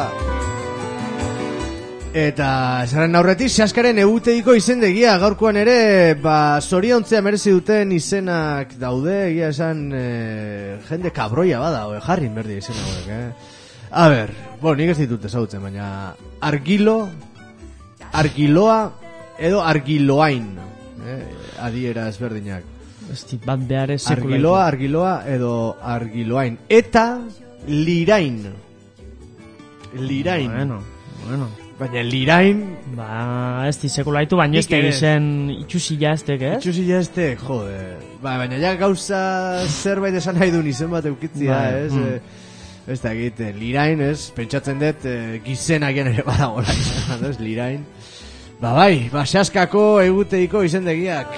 Eta, zaren aurretik, zehazkaren eguteiko izendegia, gaurkoan ere, ba, zoriontzea merezi duten izenak daude, egia esan, e, jende kabroia bada, oe, jarrin berdi izena horrek, eh? A ber, bueno, nik ez ditut ezagutzen, baina argilo, argiloa edo argiloain, eh? Adiera ezberdinak. Esti, bat behar ez sekula. Argiloa, argiloa edo argiloain. Eta lirain. Lirain. Bueno, bueno. Baina lirain... Ba, ez di sekulaitu, baina ez tegizen itxusi jaztek, ez? Itxusi jaztek, jode. Ba, baina ja gauza zerbait esan nahi duen izen bat eukitzia, Ba, ez? mm. Eh, ez da egiten, lirain, ez? Pentsatzen dut, eh, gizenak ere badagoela izan, ez? Lirain. Ba, bai, basaskako eguteiko izendegiak.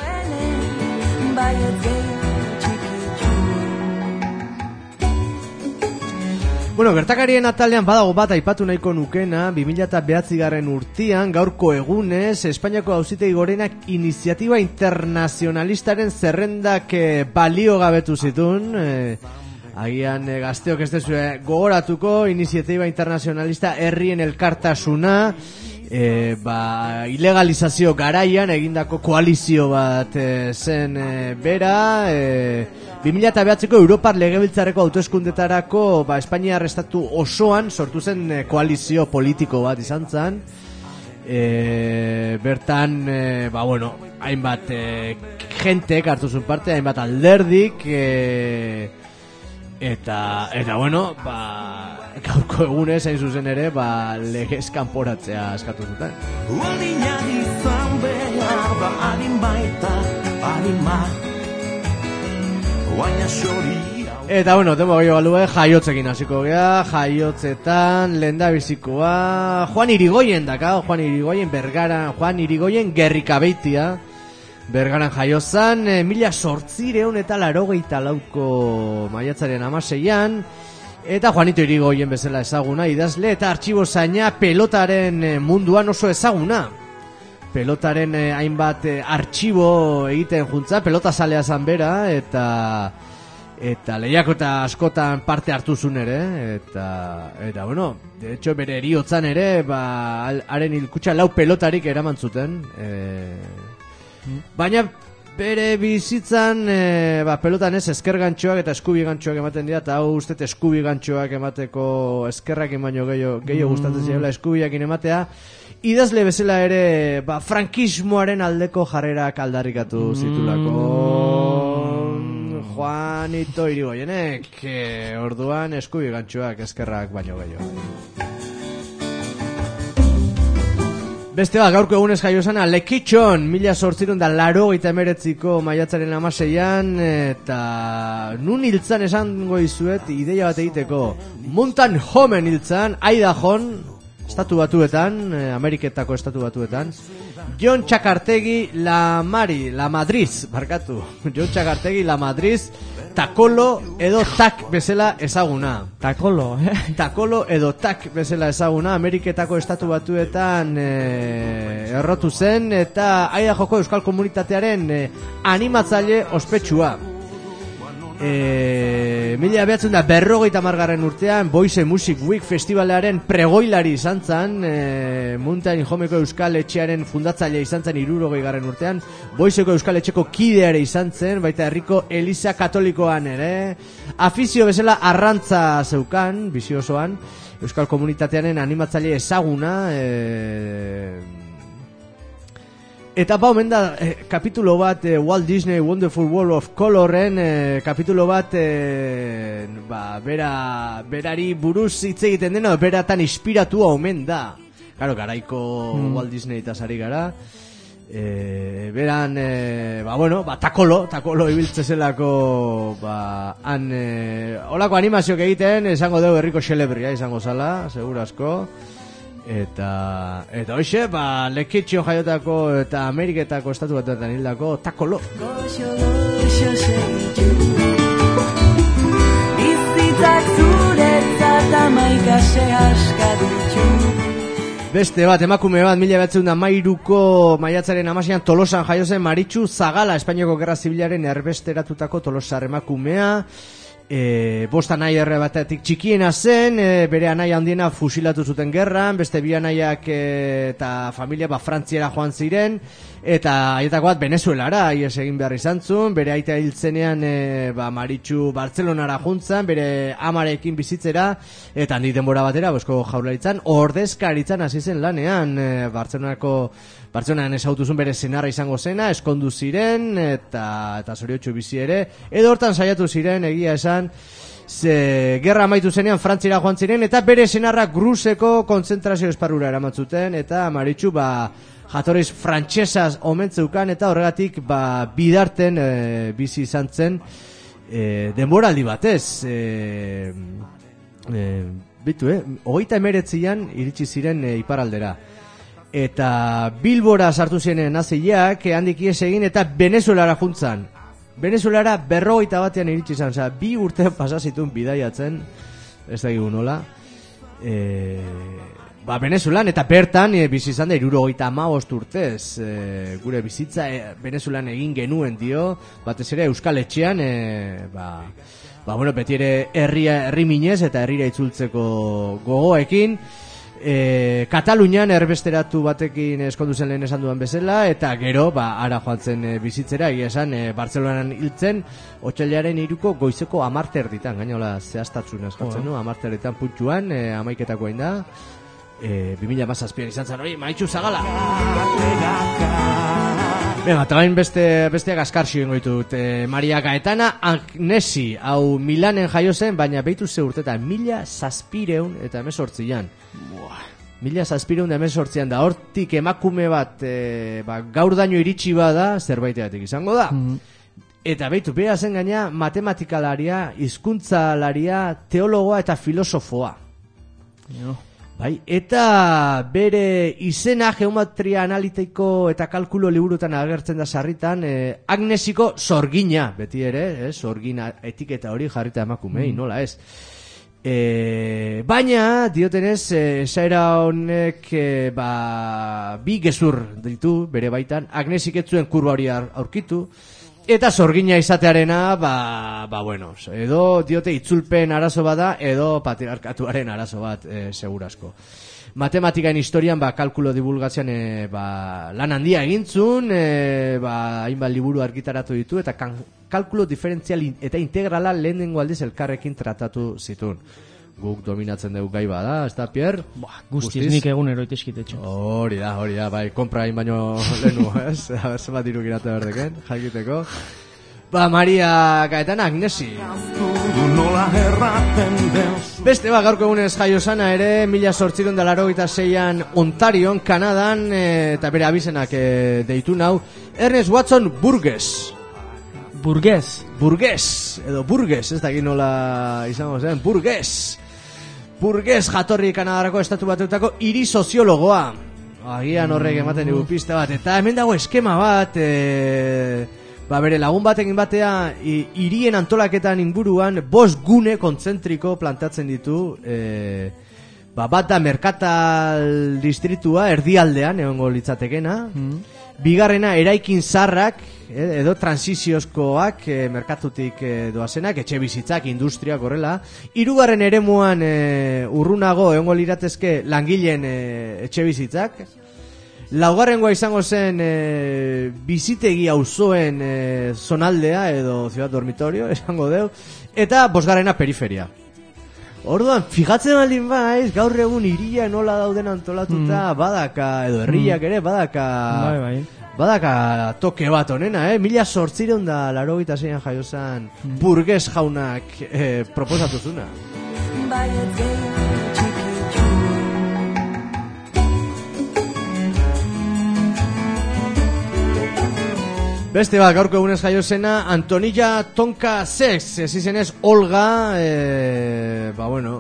Bueno, gertakarien atalean badago bat aipatu nahiko nukena, bi mila bederatzigarren urtean, gaurko egunez, Espainiako Auzitegi Gorenak iniziatiba internazionalistaren zerrendak eh, balio gabetu zituen, eh, agian eh, gazteok ez dezu eh, gogoratuko, iniziatiba internazionalista herrien elkartasuna, eh, ba, ilegalizazio garaian egindako koalizio bat eh, zen eh, bera, eh, bi mila bederatziko Europar Legebiltzarreko hauteskundetarako ba, Espainiar estatu osoan sortu zen eh, koalizio politiko bat izan zen. E, bertan, e, ba, bueno, hainbat e, jentek hartu zuen parte, hainbat alderdik, e, eta, eta, bueno, ba, gaurko egunez, hain zuzen ere, ba, legez kanporatzea eskatu zuten. Ualdina izan behar da harin baita, harin ma. Eta bueno, temo gehiago balue, jaiotzekin hasiko gea, jaiotzetan, lehendabizikoa, Juan Irigoyen daka, Juan Irigoyen, Bergaran, Juan Irigoyen gerrikabeitia, Bergaran jaiozan, e, mila sortzireun eta larogeita lauko maiatzaren amaseian, eta Juanito Irigoyen bezala ezaguna, idazle eta artxibozaina pelotaren munduan oso ezaguna. Pelotaren eh, hainbat eh, artxibo egiten juntza, pelota zalea zan bera, eta eta lehiako eta askotan parte hartu zuen ere, eta, eta bueno, de hecho bere eriotzan ere, ba, haren hilkutxa lau pelotarik eraman zuten, e, baina bere bizitzan, e, ba, pelotan ez, esker gantxoak eta eskubi gantxoak ematen dira, eta hau uste eskubi gantxoak emateko eskerrak baino gehiago, gehiago gustatzen ziela eskubiakin ematea. Idazle bezala ere, ba, frankismoaren aldeko jarrerak aldarrikatu zitulako Juanito Irigoyenek, eh, orduan eskubi gantxoak eskerrak baino gehiago. Beste bat, gaurko egunez jaio zana, Lekitxon, mila sortzirun da laro eta emeretziko maiatzaren amaseian, eta nun hiltzan esango izuet ideia bat egiteko. Mountain Homen hiltzan, Idahoan, estatu batuetan, eh, Ameriketako estatu batuetan, John Txakartegi La Mari, La Madriz, barkatu, John Txakartegi La Madriz, Takolo edo Tak bezala ezaguna. Takolo, eh? Takolo edo Tak bezala ezaguna, Ameriketako estatu batuetan eh, errotu zen, eta Idahoko euskal komunitatearen eh, animatzaile ospetsua. E, mila behatzen da berrogeita margarren urtean Boise Music Week festivalaren pregoilari izan zen, e, Mountain Homeko Euskal Etxearen fundatzailea izan zen hirurogei garren urtean, Boiseko Euskal Etxeko kideare izan zen, baita herriko Eliza Katolikoan ere, afizio bezala arrantza zeukan, bizi osoan, Euskal Komunitatearen animatzaile ezaguna, e, eta ba, omen da, eh, kapitulo bat eh, Walt Disney Wonderful World of Colorren eh, kapitulo bat eh, ba, bera, berari buruz hitz egiten dena, beratan inspiratua omen da. Claro, garaiko mm. Walt Disney eta sari gara. Eh, beran, eh, ba, bueno, ba, takolo, takolo ibiltzezelako, ba, han, eh, olako animazioak egiten, esango dugu herriko xelebria izango zala, segurazko. Eta, eta hoxe, ba, lekitxio jaiotako eta Ameriketako estatu batuetan hildako takolo. Goxo, goxo seitu Bizitzak zuretzat amaikase askaditxu. Beste bat, emakume bat, mila behatzen da mairuko maiatzaren amasian Tolosan jaiozen Maritxu Zagala, Espainiako Gerra Zibilaren erbesteratutako Tolosar emakumea. E, bost anai erre batetik txikiena zen, e, bere anai handiena fusilatu zuten gerran, beste bi anaiak e, eta familia ba, Frantziera joan ziren, eta haietako bat Venezuelara ies egin behar izan zuen, bere aita hiltzenean e, ba, Maritxu Bartzelonara juntzan, bere amarekin bizitzera, eta handi denbora batera, bosko jaurlaritzan, ordezkaritzan hasi zen lanean, e, Bartzelonako Bartzelonan ezautuzun bere senarra izango zena, eskondu ziren, eta, eta zoriotxu bizi ere, edo hortan saiatu ziren, egia esan, ze gerra amaitu zenean Frantziara joan ziren, eta bere senarra Gruzeko kontzentrazio esparrura eramatzuten, eta Maritxu, ba, jatorriz frantsesaz omentzeukan, eta horregatik, ba, bidarten e, bizi izan zen, e, denboraldi batez, e, e, bitu, eh, hogeita emeretzian iritsi ziren e, iparaldera. Eta Bilbora sartu ziren naziak, handik ies egin, eta Venezuelara juntzan. Venezuelara berrogeita batean iritsi izan, oza, bi urte pasazitun bidaiatzen, ez da gigu nola. E, ba, Venezuelan, eta bertan, e, bizi izan da, hirurogeita hamabost urtez, e, gure bizitza, e, Venezuelan egin genuen dio, batez ere Euskal Etxean, e, ba, ba, bueno, beti ere herria, herri minez, eta herrira itzultzeko gogoekin, E, Katalunian erbesteratu batekin eskondu zen lehen esan duan bezala, eta gero, ba, ara joan zen e, bizitzera, egia esan, e, Bartzelonan hiltzen, otsailaren hiruko goizeko amarter ditan, gainola zehaztatzun eskatzen du, amarter ditan puntxuan, e, amaiketako hain da, e, bi mila hamazazpian izan zen, hori, Maritxu Zagala! Venga, eta bain beste, besteak askarxio ingo ditut, e, Maria Gaetana Agnesi, hau Milanen jaio zen, baina behitu ze urtetan, mila zazpireun eta emezortzian. Mila zazpireun da emezortzian da, hortik emakume bat, e, ba, gaur daño iritsi bada, zerbaiteatik izango da. Mm-hmm. Eta behitu, bera zen gaina matematikalaria, hizkuntzalaria, teologoa eta filosofoa. Jo. Bai, eta bere izena geometria analitiko eta kalkulo liburutan agertzen da sarritan, eh, Agnesiko sorgina, beti ere, eh, sorgina etiketa hori jarrita emakumei, mm. nola ez. E, baina, diotenez, esaera honek e, ba, bi gezur ditu bere baitan, Agnesik ez zuen kurba hori aurkitu, eta sorgina izatearena, ba, ba bueno, edo diote itzulpen arazo bada, edo patriarkatuaren arazo bat, e, segurazko. Matematikaen historian, ba, kalkulo divulgazioan e, ba, lan handia egintzun, e, ba, hainbat liburu argitaratu ditu, eta kan, kalkulo diferentzial eta integrala lehenengo aldiz elkarrekin tratatu zituen. Guk dominatzen dugu gai bada, ez da, Pierre? Ba, guztiz nik egunero itezkitetxo. Hori da, hori da, bai, kompra hain baino lehenu, ez? Zer bat diruk irate berdeken, jakiteko. Ba, Maria Gaetana Agnesi. Beste ba, gaurko egunez jaio sana ere, mila sortziron da laurogeita seian Ontarion, Kanadan, e, eta bere abizenak e, deitu nau, Ernest Watson Burgess. Burgess. Burgess, edo Burgess, ez dakit nola izango zen, Burgess. Burgess jatorri Kanadarako estatu batuetako hiri soziologoa. Agian horrek ematen dugu pista bat. Eta hemen dago eskema bat, e, ba bere lagun batekin batea, hirien antolaketan inguruan bost gune kontzentriko plantatzen ditu. E, ba bat da merkatal distritua, erdialdean, egongo litzatekena. Mm. Bigarrena, eraikin zarrak, eh, edo transiziozkoak eh, merkatutik eh, doazenak, etxe bizitzak, industriak horrela. Hirugarren eremuan eh, urrunago egongo liratezke langileen eh, etxe bizitzak. Laugarrengoa izango zen eh, bizitegi auzoen eh, zonaldea edo ciudad dormitorio, esango deu. Eta bosgarrena periferia. Orduan, fijatzen baldin baiz, gaur egun hiria nola dauden antolatuta mm. badaka, edo herriak ere badaka, bai, bai. badaka toke bat onena, eh? Mila sortzireun da laro gita zeian jaiozan mm. burgues jaunak eh, proposatuzuna. Beste bat, gaurko egunez jaiozena, Antonilla Tonka Sex, ez izenez Olga, e, ba bueno,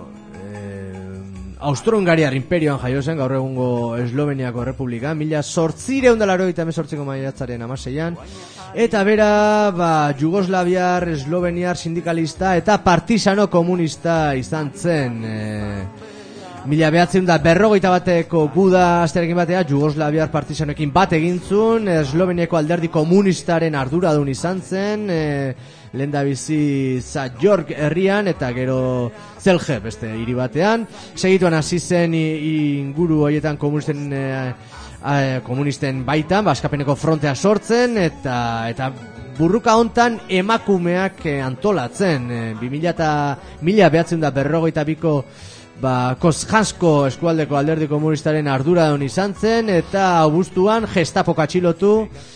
e, Austro-Hungariar imperioan jaiozen, gaur egungo Esloveniako Republika, mila sortzireun da laro eta emezortziko maiatzaren amaseian, eta bera, ba, Jugoslaviar, Esloveniar sindikalista eta partisano komunista izan zen, e, mila behatzen da berrogeita bateko guda asterekin batea Jugoslaviar partisanoekin bat egintzun, Esloveniako alderdi komunistaren arduradun izan zen, e, lehen da bizi Zajork herrian eta gero Zelje beste hiri batean. Segituan hasi zen inguru horietan komunisten, e, e, komunisten baitan, Baskapeneko frontea sortzen eta eta burruka hontan emakumeak antolatzen, e, bi mila behatzen da berrogeita biko Ba, Kozjansko eskualdeko alderdi komunistaren arduradun izan zen, eta abuztuan gestapok atxilotu,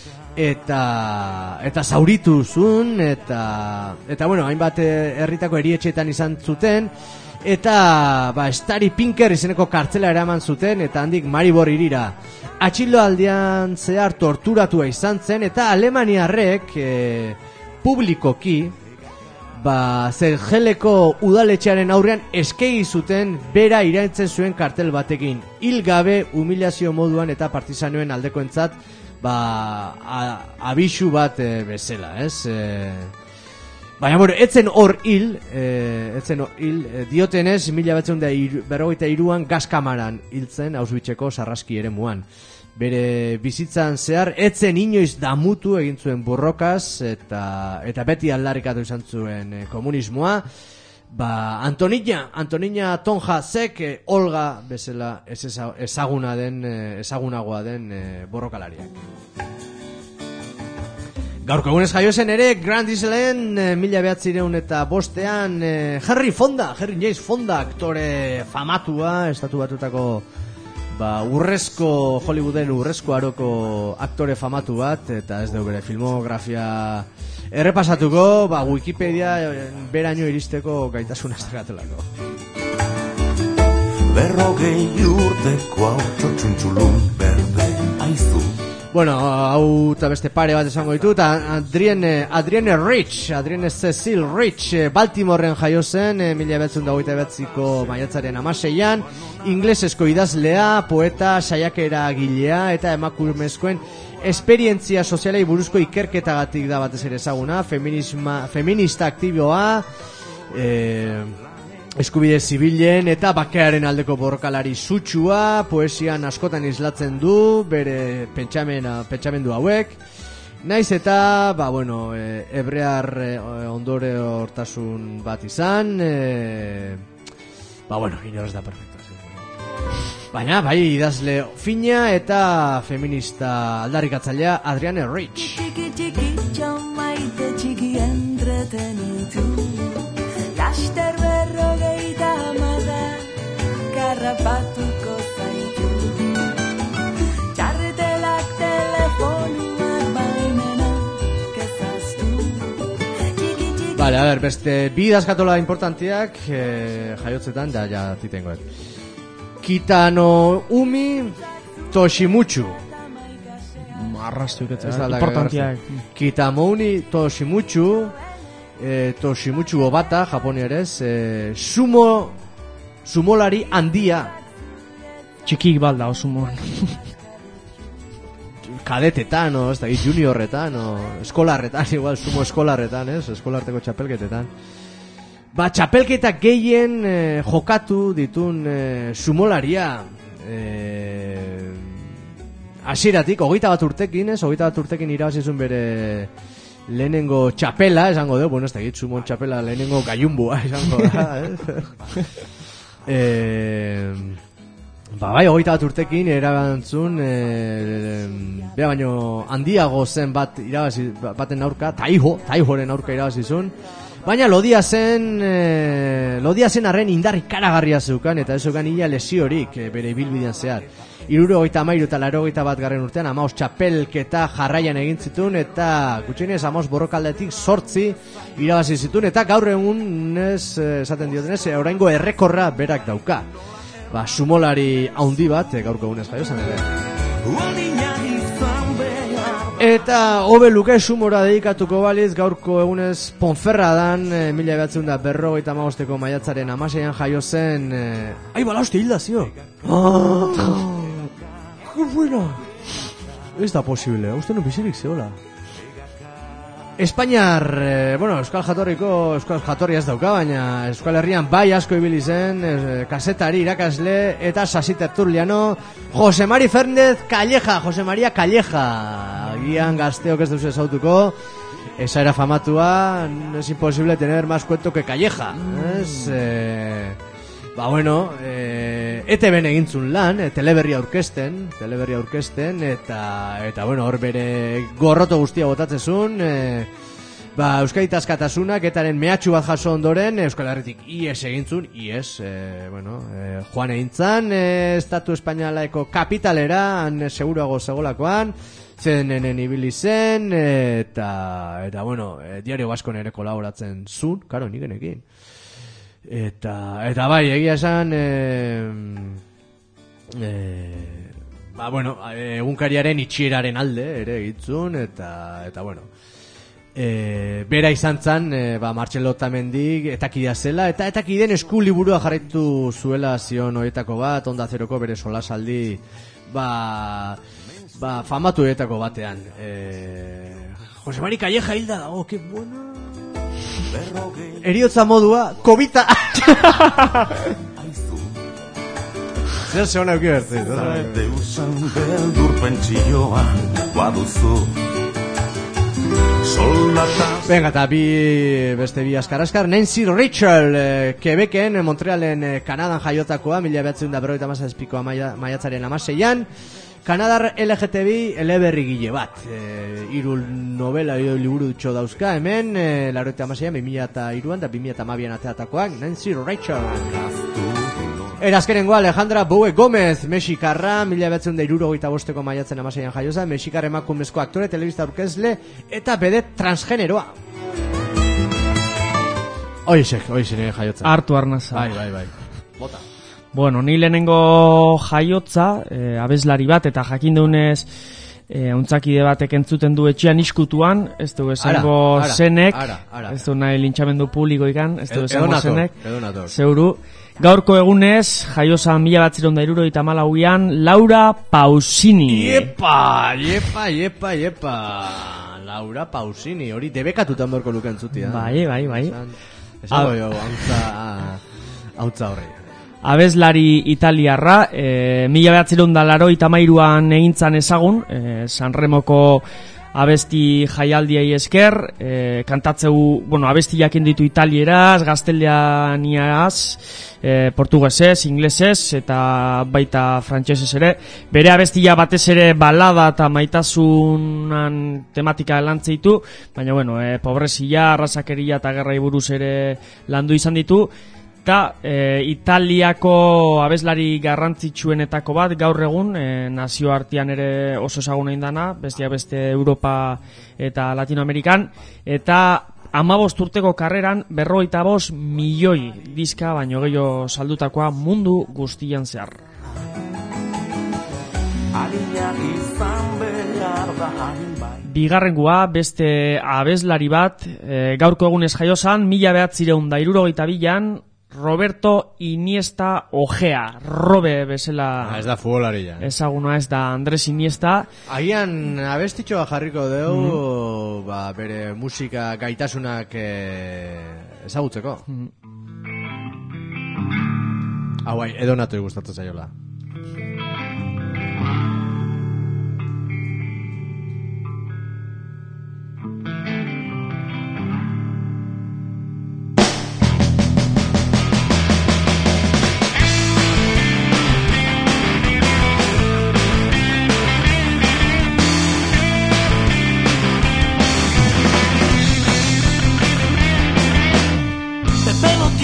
eta eta zauritu zuen, eta, eta bueno, hainbat herritako erietxeetan izan zuten, eta ba, Stari Pinker izeneko kartzela eraman zuten, eta handik Maribor irira. Atxiloaldian zehar torturatua izan zen, eta Alemaniarrek e, publikoki, ba, Zeljeleko udaletxearen aurrean eskegi zuten bera iraintzen zuen kartel batekin. Hil gabe humilazio moduan eta partizanoen aldekoentzat ba, a, abisu bat e, bezala, ez? E, baina, bueno, etzen hor hil, e, etzen hor hil, e, diotenez, mila betzen da berrogeita iruan gazkamaran hiltzen, Auschwitzeko sarraski ere muan. Bere bizitzan zehar etzen inoiz damutu egin zuen borrokaz eta eta beti aldarrikatu izan zuen e, komunismoa. Ba, Antonina, Antonina Tonja Zek, e, Olga bezala ezaguna den, e, ezagunagoa den e, borrokalariak. Gaurko egunez jaiozen ere, Grand Island, e, mila behatzireun eta bostean, e, Henry Fonda, Henry James Fonda, aktore famatua, estatu batutako ba, urrezko, Hollywooden urrezko aroko aktore famatu bat, eta ez dugu bere filmografia errepasatuko, ba, Wikipedia beraino iristeko gaitasuna ez dakatelako. Berrogei urteko auto txuntxulun berde aizu. Bueno, hau eta beste pare bat esango ditut, Adrienne, Adrienne Rich, Adrienne Cecil Rich, Baltimoren jaio zen, mila behatzen da hogeita behatziko maiatzaren amaseian, inglesesko idazlea, poeta, saiakera gilea eta emakumezkoen esperientzia sozialei buruzko ikerketagatik da batez ere ezaguna, feminisma, feminista aktiboa, eh, eskubide zibilen eta bakearen aldeko borrokalari sutsua, poesian askotan islatzen du, bere pentsamena, pentsamendu hauek. Naiz eta, ba, bueno, e, hebrear e, ondore hortasun bat izan, e, ba, bueno, inoz da perfecto. Baina, bai, idazle fina eta feminista aldarrikatzailea Adrienne Rich. Txiki, txiki, txamaite txiki entretenitu. Laster berrogeita hamada karrapatuko zaitu. Txartelak telefonuak baimena kezaztu. Vale, a ver, beste bi idazkatola importantiak eh, jaiotzetan, da, ja, titengoet. Kitano Umi Toshimuchu. Arrastu Ez iketza, da, importantiak. Kitamouni Toshimuchu, eh, Toshimuchu Obata, japonerez, eh, sumo, sumolari handia. Txikik balda, o sumoan. Kadetetan, o, ez da, juniorretan, o, eskolarretan, igual, sumo eskolarretan, ez, eskolarteko txapelketetan. Ba, txapelketak gehien eh, jokatu ditun eh, sumolaria. Eh, hasieratik, hogeita bat urtekin, ez? Hogeita bat urtekin irabazizun bere lehenengo txapela, esango dugu, bueno, ez da gitzumon txapela, lehenengo gaiumbua, esango da, ez? eh, ba, bai, hogeita bat urtekin erabantzun, eh, bea baino handiago zen bat irabazi, baten aurka, taiho, taihoren aurka irabazizun, baina lodia zen, eh, lodia zen arren indar ikaragarria zeukan, eta ez zeukan ia lesiorik eh, bere ibilbidean zehar. Iruro goita amairu eta laro goita bat garren urtean, amaos txapelketa jarraian egin zituen, eta gutxienez amaos borrokaldetik sortzi irabazi zituen, eta gaur egun ez, esaten diotenez, oraingo errekorra berak dauka. Ba, sumolari haundi bat, gaurko egunez jaio zen ere. Eta hobe luke sumora dedikatuko baliz, gaurko egunez Ponferradan, e, mila behatzen da berrogeita amagosteko maiatzaren amaseian jaio zen... E... Ai, bala, hoste hilda zio! Ah, ¡qué buena! Ez da posible, uste nu bizirik zeola. Espainiar, eh, bueno, Euskal Jatorriko, Euskal Jatorria ez dauka, baina Euskal Herrian bai asko ibili zen, eh, kasetari, irakasle, eta sasi tertuliano, Jose Mari Fernández Calleja, Jose María Calleja, gian gazteok ez duzu ezautuko, esa era famatua, es imposible tener más cuento que Calleja, es... Eh, ba bueno, eh, E T B-en egintzun lan, eh, teleberria aurkezten, teleberria aurkezten, eta, eta bueno, hor bere gorroto guztia botatzezun, eh, ba, Euskadi askatasunak etaren mehatxu bat jaso ondoren, Euskal Herritik ies egintzun, ies, eh, bueno, eh, joan egintzan, eh, Estatu Espainialaeko kapitalera, han seguruago segolakoan, zenenen ibili zen, eta, eta bueno, eh, Diario Baskon ere kolaboratzen zun, karo, nigenekin. Eta, eta bai, egia esan, eh, eh, ba, bueno, egunkariaren itxieraren alde ere egitzun, eta, eta bueno, eh, bera izan zan, eh, ba, Martxelo Otamendik etakidea zela, eta etakideen esku liburua jarraitu zuela zion horietako bat, Onda Zeroko bere solasaldi, ba, ba, famatu horietako batean. Eh, Jose Mari Calleja hilda dago, que bueno... Eriotza modua, kobita. Zer ze hona euki bertzit. Deusan beldur pentsioa baduzu. Venga, eta bi, beste bi askar-askar. Nancy Rachel, eh, Quebecen, Montrealen, eh, Kanadan jaiotakoa, mila behatzen da berroita mazazpikoa maia, maiatzaren amaseian. Kanadar L G T B eleberri gile bat, e, iru novela edo liburu dutxo dauzka hemen, e, laroita amaseian, bimila eta iruan da bimila eta amabian ateatakoak, Nancy Rachel. Erazkenengo Alejandra Boue Gomez, mexikarra, mila behatzen da iruro goita bosteko maiatzen amaseian jaioza, mexikar emakumezko aktore, telebista aurkezle, eta bedet transgeneroa. Oizek, oizek jaiotza. Artu arnaza. Bai, bai, bai. Bota. Bueno, ni lehenengo jaiotza, e, abeslari bat, eta jakin deunez, e, untzakide batek entzuten du etxean iskutuan, ez du esango ara, ara, zenek, ara, ara. Ez du nahi lintxamendu publiko ikan, ez du esango zenek, zeuru. Gaurko egunez, jaioza mila batziron da iruro eta malauian, Laura Pausini. Iepa, iepa, iepa, iepa. Laura Pausini, hori debekatutan borko luken zutia. Bai, bai, bai. Esango jo, hautza horri. Abeslari italiarra, e, mila behatziron da laro itamairuan egintzan ezagun, e, Sanremoko abesti jaialdiai esker, e, kantatzeu, bueno, abesti jakin ditu italieraz, gaztelaniaz, e, portugesez, inglesez, eta baita frantsesez ere. Bere abestia batez ere balada eta maitasunan tematika lantzeitu, baina, bueno, e, pobrezia, arrasakeria eta gerrai buruz ere landu izan ditu. Eta e, Italiako abeslari garrantzitsuenetako bat gaur egun, e, nazioartean ere oso ezaguna indana, bestia beste Europa eta Latinoamerikan, eta hamabost urteko karreran berrogeita bost milioi diska baino gehiago saldutakoa mundu guztian zehar. Bigarrengua beste abeslari bat, e, gaurko egunez jaiozan, mila behatzireun da irurogeita bilan, Roberto Iniesta Ojea, Robe bezala. Ah, ez da futbolaria. Ezaguna ez da Andres Iniesta. Agian abestitxoa jarriko dugu, mm. ba, bere musika gaitasunak eh, ezagutzeko. Mm. Hau bai, edo natoi gustatzen zaiola.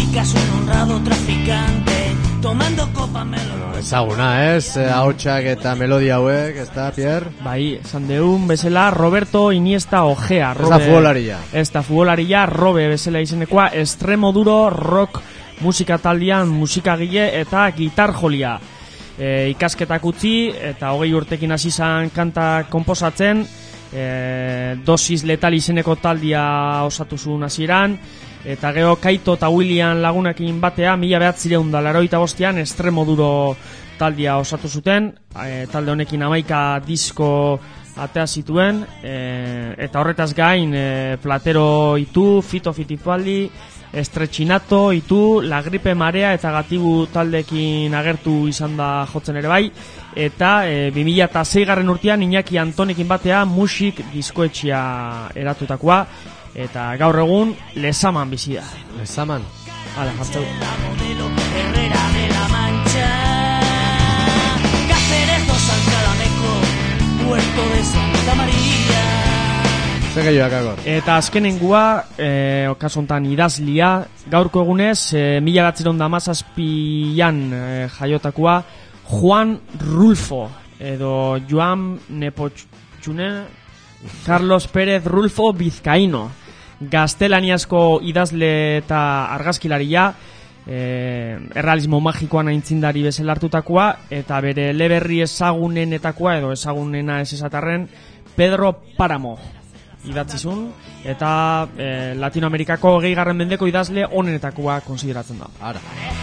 caso un honrado traficante tomando copa melón. Ezaguna, ez? Eh, Ahotsak eta melodia hauek, ez da, Pierre? Bai, esan deun bezala Roberto Iniesta Ojea. Ez da futbolaria. Ez da futbolaria, Robe bezala izenekoa, Extremoduro rock musika taldean musikagile eta gitar jolia. E, ikasketak utzi eta hogei urtekin hasi zan kanta konposatzen, e, Dosis Letal izeneko taldia osatu zuen hasieran, eta gero Kaito eta William lagunekin batea mila behatzireun da laroita bostean Extremoduro taldia osatu zuten, e, talde honekin hamaika disko atea zituen, e, eta horretaz gain e, Platero itu, Fito Fitipaldi, Estrechinato itu, La Gripe Marea eta Gatibu taldekin agertu izan da jotzen ere bai, eta e, bi mila seigarren urtean Iñaki Antonekin batea musik diskoetxea eratutakoa, eta gaur egun Lezaman bizi da. Lezaman. Hala, jartzeu. Herrera de la Mancha, Cáceres dos Alcalameco, Puerto de Santa María. Zer gehioak agor. Eta azkenengua, e, okasontan idazlia, gaurko egunez, e, mila batziron da mazazpian e, jaiotakoa, Juan Rulfo, edo Joan Nepotxune, Carlos Pérez Rulfo Vizcaíno, gaztelaniazko idazle eta argazkilaria, e, errealismo magikoan aintzindari bezala hartutakoa, eta bere eleberri ezagunenetakoa, edo ezagunena ez esatarren, Pedro Páramo idatzizun, eta e, Latinoamerikako gehigarren mendeko idazle onenetakoa konsideratzen da. Ara.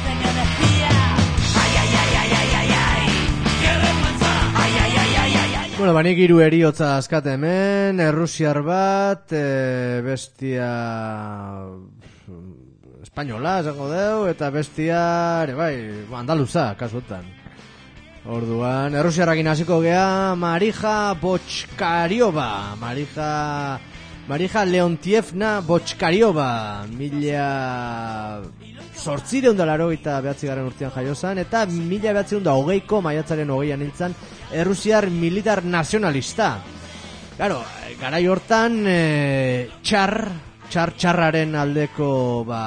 Bueno, banik hiru eriotza azkate hemen, errusiar bat, e, bestia espainola, esango deu, eta bestia, ere bai, andaluza, kasuetan. Orduan, errusiarrakin hasiko gea, Marija Botxkariova, Marija, Marija Leontievna Botxkariova, mila sortzireun da laro eta behatzi garen urtean jaiozan, eta mila behatzireun da hogeiko maiatzaren hogeian nintzen, errusiar militar nazionalista. Claro, garai hortan, e, txar, txar txarraren aldeko, ba...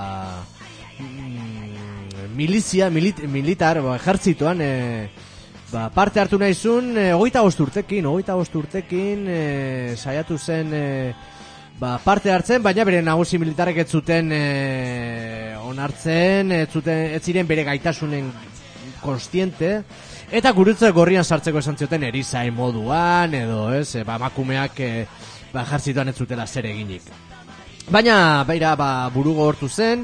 milizia, milit, militar, ba, ejertzitoan, e, ba, parte hartu nahizun, e, hogeita bost urtekin, hogeita bost urtekin, e, saiatu zen, e, ba, parte hartzen, baina bere nagusi militarek ez zuten e, onartzen, ez zuten, ez ziren bere gaitasunen konstiente, eta gurutze gorrian sartzeko esan zioten erizain moduan, edo, ez, e, ba, emakumeak, e, ba, ejertzitoan ez zutela zer eginik. Baina, beira, ba, burugo hortu zen,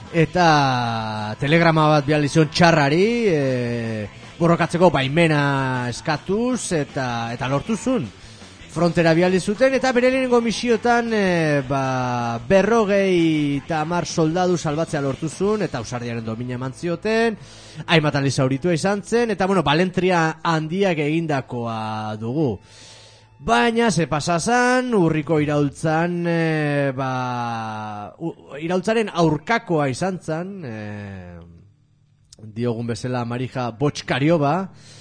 eta telegrama bat bializion txarrari, e, borrokatzeko baimena eskatuz, eta eta lortuzun. Frontera bializuten, eta bere lehenengo misiotan e, ba, berrogei eta hamar soldadu salbatzea lortuzun, eta ausardiaren domina eman zioten, hainbat aldiz zauritua izan zen, eta bueno, balentria handiak egindakoa dugu. Baina, ze pasazan, urriko iraultzan, e, ba, u, iraultzaren aurkakoa izan zen, e, diogun bezala Marija Botxkariova,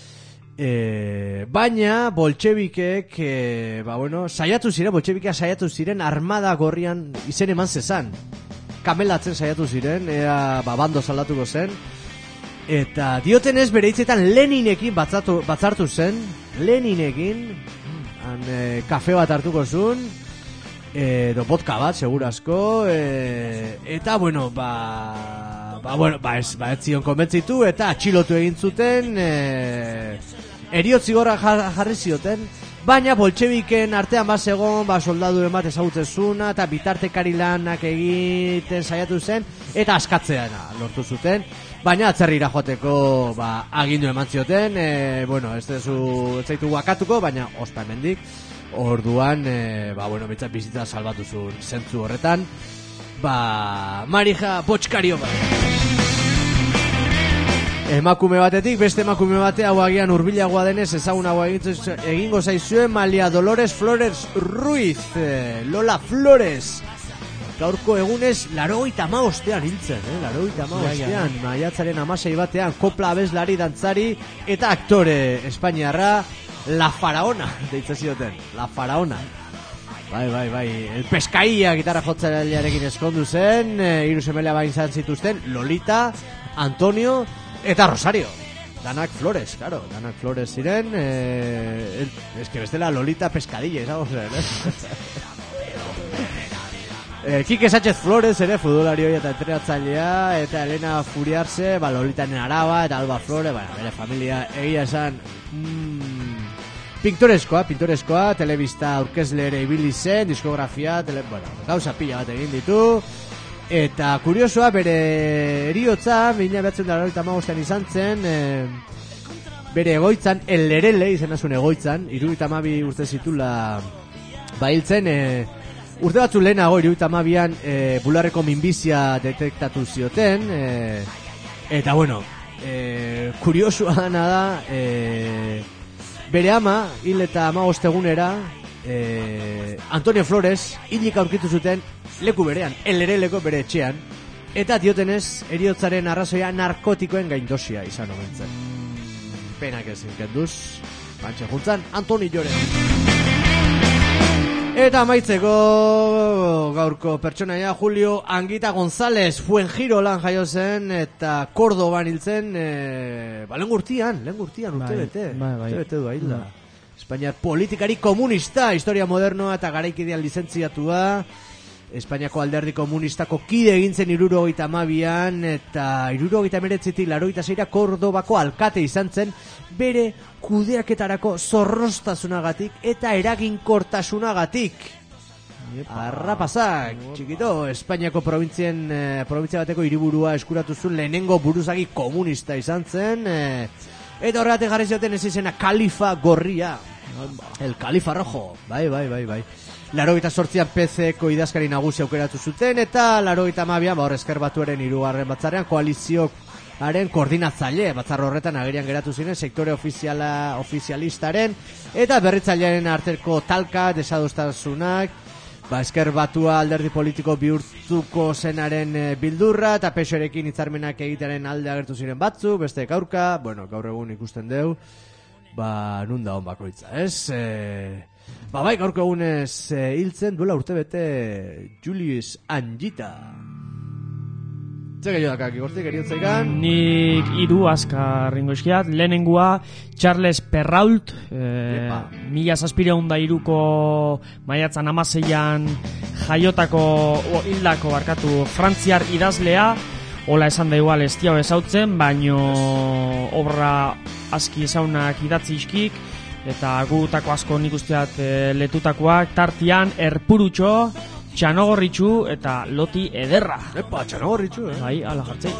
e, baina, boltxebikek, e, ba, bueno, saiatu ziren, boltxebikea saiatu ziren, armada gorrian izen eman zezan, kamelatzen saiatu ziren, ea, ba, bando saldatuko zen, eta diotenez bere hitzetan Leninekin batzatu, batzartu zen, Leninekin, Han, e, kafe bat hartuko zuen, edo vodka bat, segurazko, e, eta, bueno, ba, ba, bueno, ba, ez, ba, ez zion konbentzitu, eta atxilotu egin zuten, e, eriotzi gorra jarri zioten, baina boltxebiken artean bat zegoen, ba, soldadu bat ezagutzen zuna, eta bitartekari lanak egiten saiatu zen, eta askatzeana lortu zuten, baina atzerrira joateko, ba, agindu eman zioten, e, bueno, ez dezu, ez zaitu guakatuko, baina ospa hemendik, orduan, e, ba, bueno, bitzat bizitza salbatu zuen zentzu horretan, ba, Marija Botxkariova. Emakume batetik, beste emakume bate hau agian hurbilagoa denez ezagunagoa egingo zaizuen, Malia Dolores Flores Ruiz, e, Lola Flores. Gaurko egunez, larogeita hamabostean hiltzen, eh? larogeita hamabostean, maiatzaren hamasei batean, kopla abeslari, dantzari, eta aktore espainiarra, La Faraona, deitzen zioten, La Faraona. Bai, bai, bai. El Pescaia gitarra jotzailearekin eskondu zen, e, hiru semelea bain izan zituzten, Lolita, Antonio eta Rosario. Danak Flores, claro, Danak Flores ziren, eh, es que bestela Lolita Pescadilla, izango zen, eh? eh, Kike Sánchez Flores ere, futbolari hori eta entrenatzailea, eta Elena Furiarse, ba, Lolitanen araba, eta Alba Flores, ba, bere familia egia esan, mm, pintoreskoa, pintoreskoa, telebista aurkezle ere ibili zen, diskografia, tele, bueno, gauza pila bat egin ditu. Eta kuriosoa, bere eriotza, mila behatzen da laurogeita hamabostean izan zen, e, bere egoitzan, El Lerele izan azun egoitzan, hirurogeita hamabi urte zitula bahiltzen, e, urte batzu lehenago, hirurogeita hamabian, e, bularreko minbizia detektatu zioten, e, eta bueno, e, kuriosoa dana da, e, bere ama, hil eta hamabost egunera, e, Antonio Flores, hilik aurkitu zuten, leku berean, elereleko bere etxean, eta diotenez, eriotzaren arrazoia narkotikoen gaindosia izan omentzen. Penak ezin kenduz, bantxe juntzan, Antoni Lloren. Eta amaitzeko gaurko pertsonaia Julio Anguita González Fuengirolan jaio zen, eta Kordoban hiltzen, e, ba, lehen gurtian, lehen gurtian, urte bete, bai, bai. urte bete du ahilda. Espainiar politikari komunista, historia modernoa eta garaikidean lizentziatua, Espainiako alderdi komunistako kide egintzen hirurogeita hamabian eta hirurogeita hemeretzitik laurogeita seira Kordobako alkate izan zen bere kudeaketarako zorroztasunagatik eta eraginkortasunagatik. Arrapazak, txikito, Espainiako provintzien, eh, provintzia bateko hiriburua eskuratu zuen lehenengo buruzagi komunista izan zen, eh, eta horregatik jarri zioten ez izena Kalifa Gorria, el Kalifa Rojo, bai, bai, bai, bai. Laurogeita sortzian P C-ko idazkari nagusi aukeratu zuten, eta laurogeita hamabian, ba, hor Ezker Batuaren hirugarren batzarrean, koalizioaren koordinatzaile, batzar horretan agerian geratu ziren, sektore ofiziala, ofizialistaren, eta berritzailearen arteko talka, desadostasunak, ba, Ezker Batua alderdi politiko bihurtuko zenaren e, bildurra, eta P S O erekin hitzarmenak egitearen alde agertu ziren batzu, beste aurka, bueno, gaur egun ikusten deu, ba, nun da hon bakoitza, ez? E, ba, bai, gaurko egunez e, hiltzen duela urte bete Julius Angita. Zer gehiago dakak, igortik, eriotzaikan? Nik hiru azkar ringo eskiat, lehenengua Charles Perrault, e, mila zazpireun da iruko maiatzan amaseian jaiotako, o, hildako barkatu, frantziar idazlea, hola esan da igual ez tiau ezautzen, baino obra aski ezaunak idatzi iskik, eta gutako asko nik usteat e, letutakoak, tartian Erpurutxo, Txanogorritxu eta Loti Ederra. Epa, Txanogorritxu, eh? Bai, ala jartzei.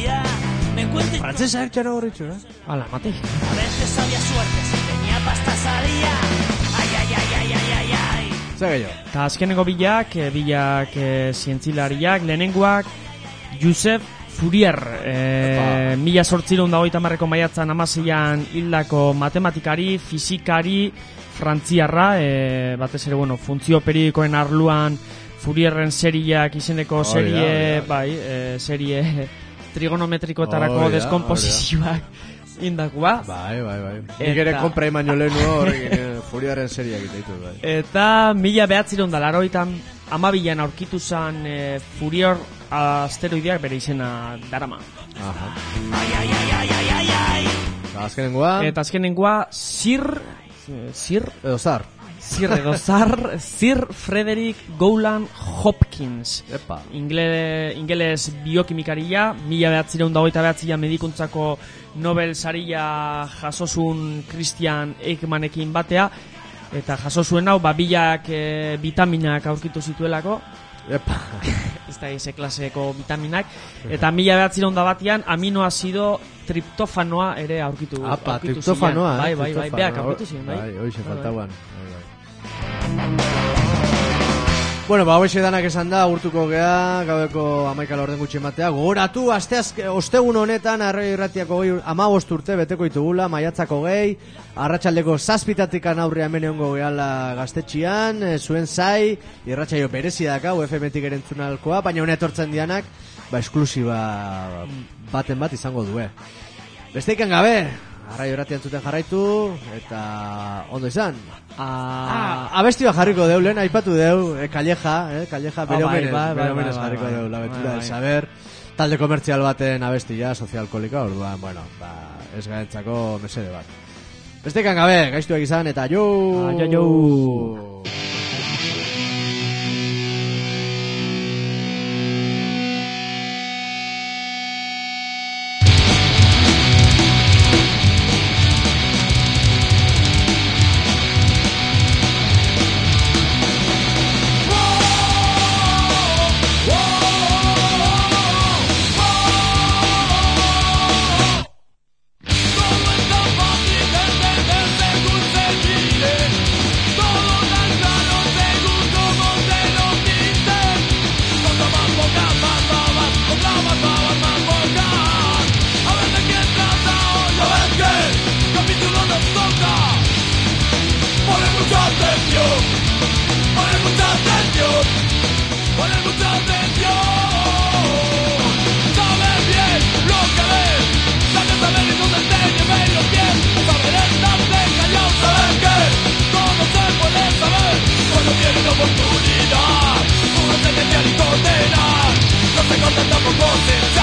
Frantzesak Txanogorritxu, eh? Ala, matei. A veces había suerte, si tenía pasta salía. Ay, ay, ay, ay, ay, ay, ay. Zer gehiago? Eta azkeneko bilak, e, bilak e, zientzilariak, lehenengoak, Josep Fourier, e, mila sortzireun da hogeita hamarreko maiatzan amaseian hildako matematikari, fizikari, frantziarra, e, batez ere, bueno, funtzio periodikoen arluan, Fourierren seriak izeneko Oh, serie, yeah, yeah. bai, e, serie trigonometrikoetarako Oh, yeah, deskomposizioak indakua. Bai, bai, bai. Nik Eta- ere konpra iman jolenu horrekin Furiaren seriak ditu, bai. Eta mila behatzireun da laroitan amabilan aurkitu zan e, Fourier asteroideak bere izena darama. Aha. Ba, azkenengoa, Eta azkenengoa Sir Sir edo zar. Sir edo zar Sir Frederick Gowland Hopkins. Epa. Ingle, ingeles biokimikaria, mila behatzireun da hogeita behatzian medikuntzako Nobel saria jasosun Christian Eichmannekin batea, eta jaso zuen hau, babilak e, vitaminak aurkitu zituelako, Epa. ez da ese klaseko vitaminak, eta mila behatzireun da batean aminoazido triptofanoa ere aurkitu, Apa, aurkitu triptofanoa, ziren. Bai, eh, bai, bai, triptofanoa. beak aurkitu ziren, bai. Bai, hoxe Bai, bai. faltauan. Bai, bai. Bueno, ba, hoxe danak esan da, agurtuko gea, gaueko amaika laurden gutxi ematea. Gogoratu, asteaz, ostegun honetan, arroi irratiako gehi, amabost urte beteko itugula, maiatzako gehi, arratsaldeko zazpitatikan aurre hemen egongo gehala gaztetxian, e, zuen zai, irratsaio berezia daka, U F M-tik erentzunalkoa, baina hone etortzen dianak, ba, esklusiba baten bat izango due. Besteikan gabe, Arraio Irratia entzuten jarraitu, eta ondo izan. Ah, Ah, abesti bat jarriko deu, lehen aipatu deu, eh, Calleja, eh, Calleja, bere Ah, bai, omenez, bai, bere bai, omenez bai, jarriko bai, deu, la bai, aventura bai. del saber, talde komertzial baten abestia, sozialkolika, orduan, bueno, ba, ez gaentzako mesede bat. Bestekan gabe, gaiztuak izan, eta jo! Ah, jo, jo! Oportunidad, una sentencia ni condena, no se contenta por vos.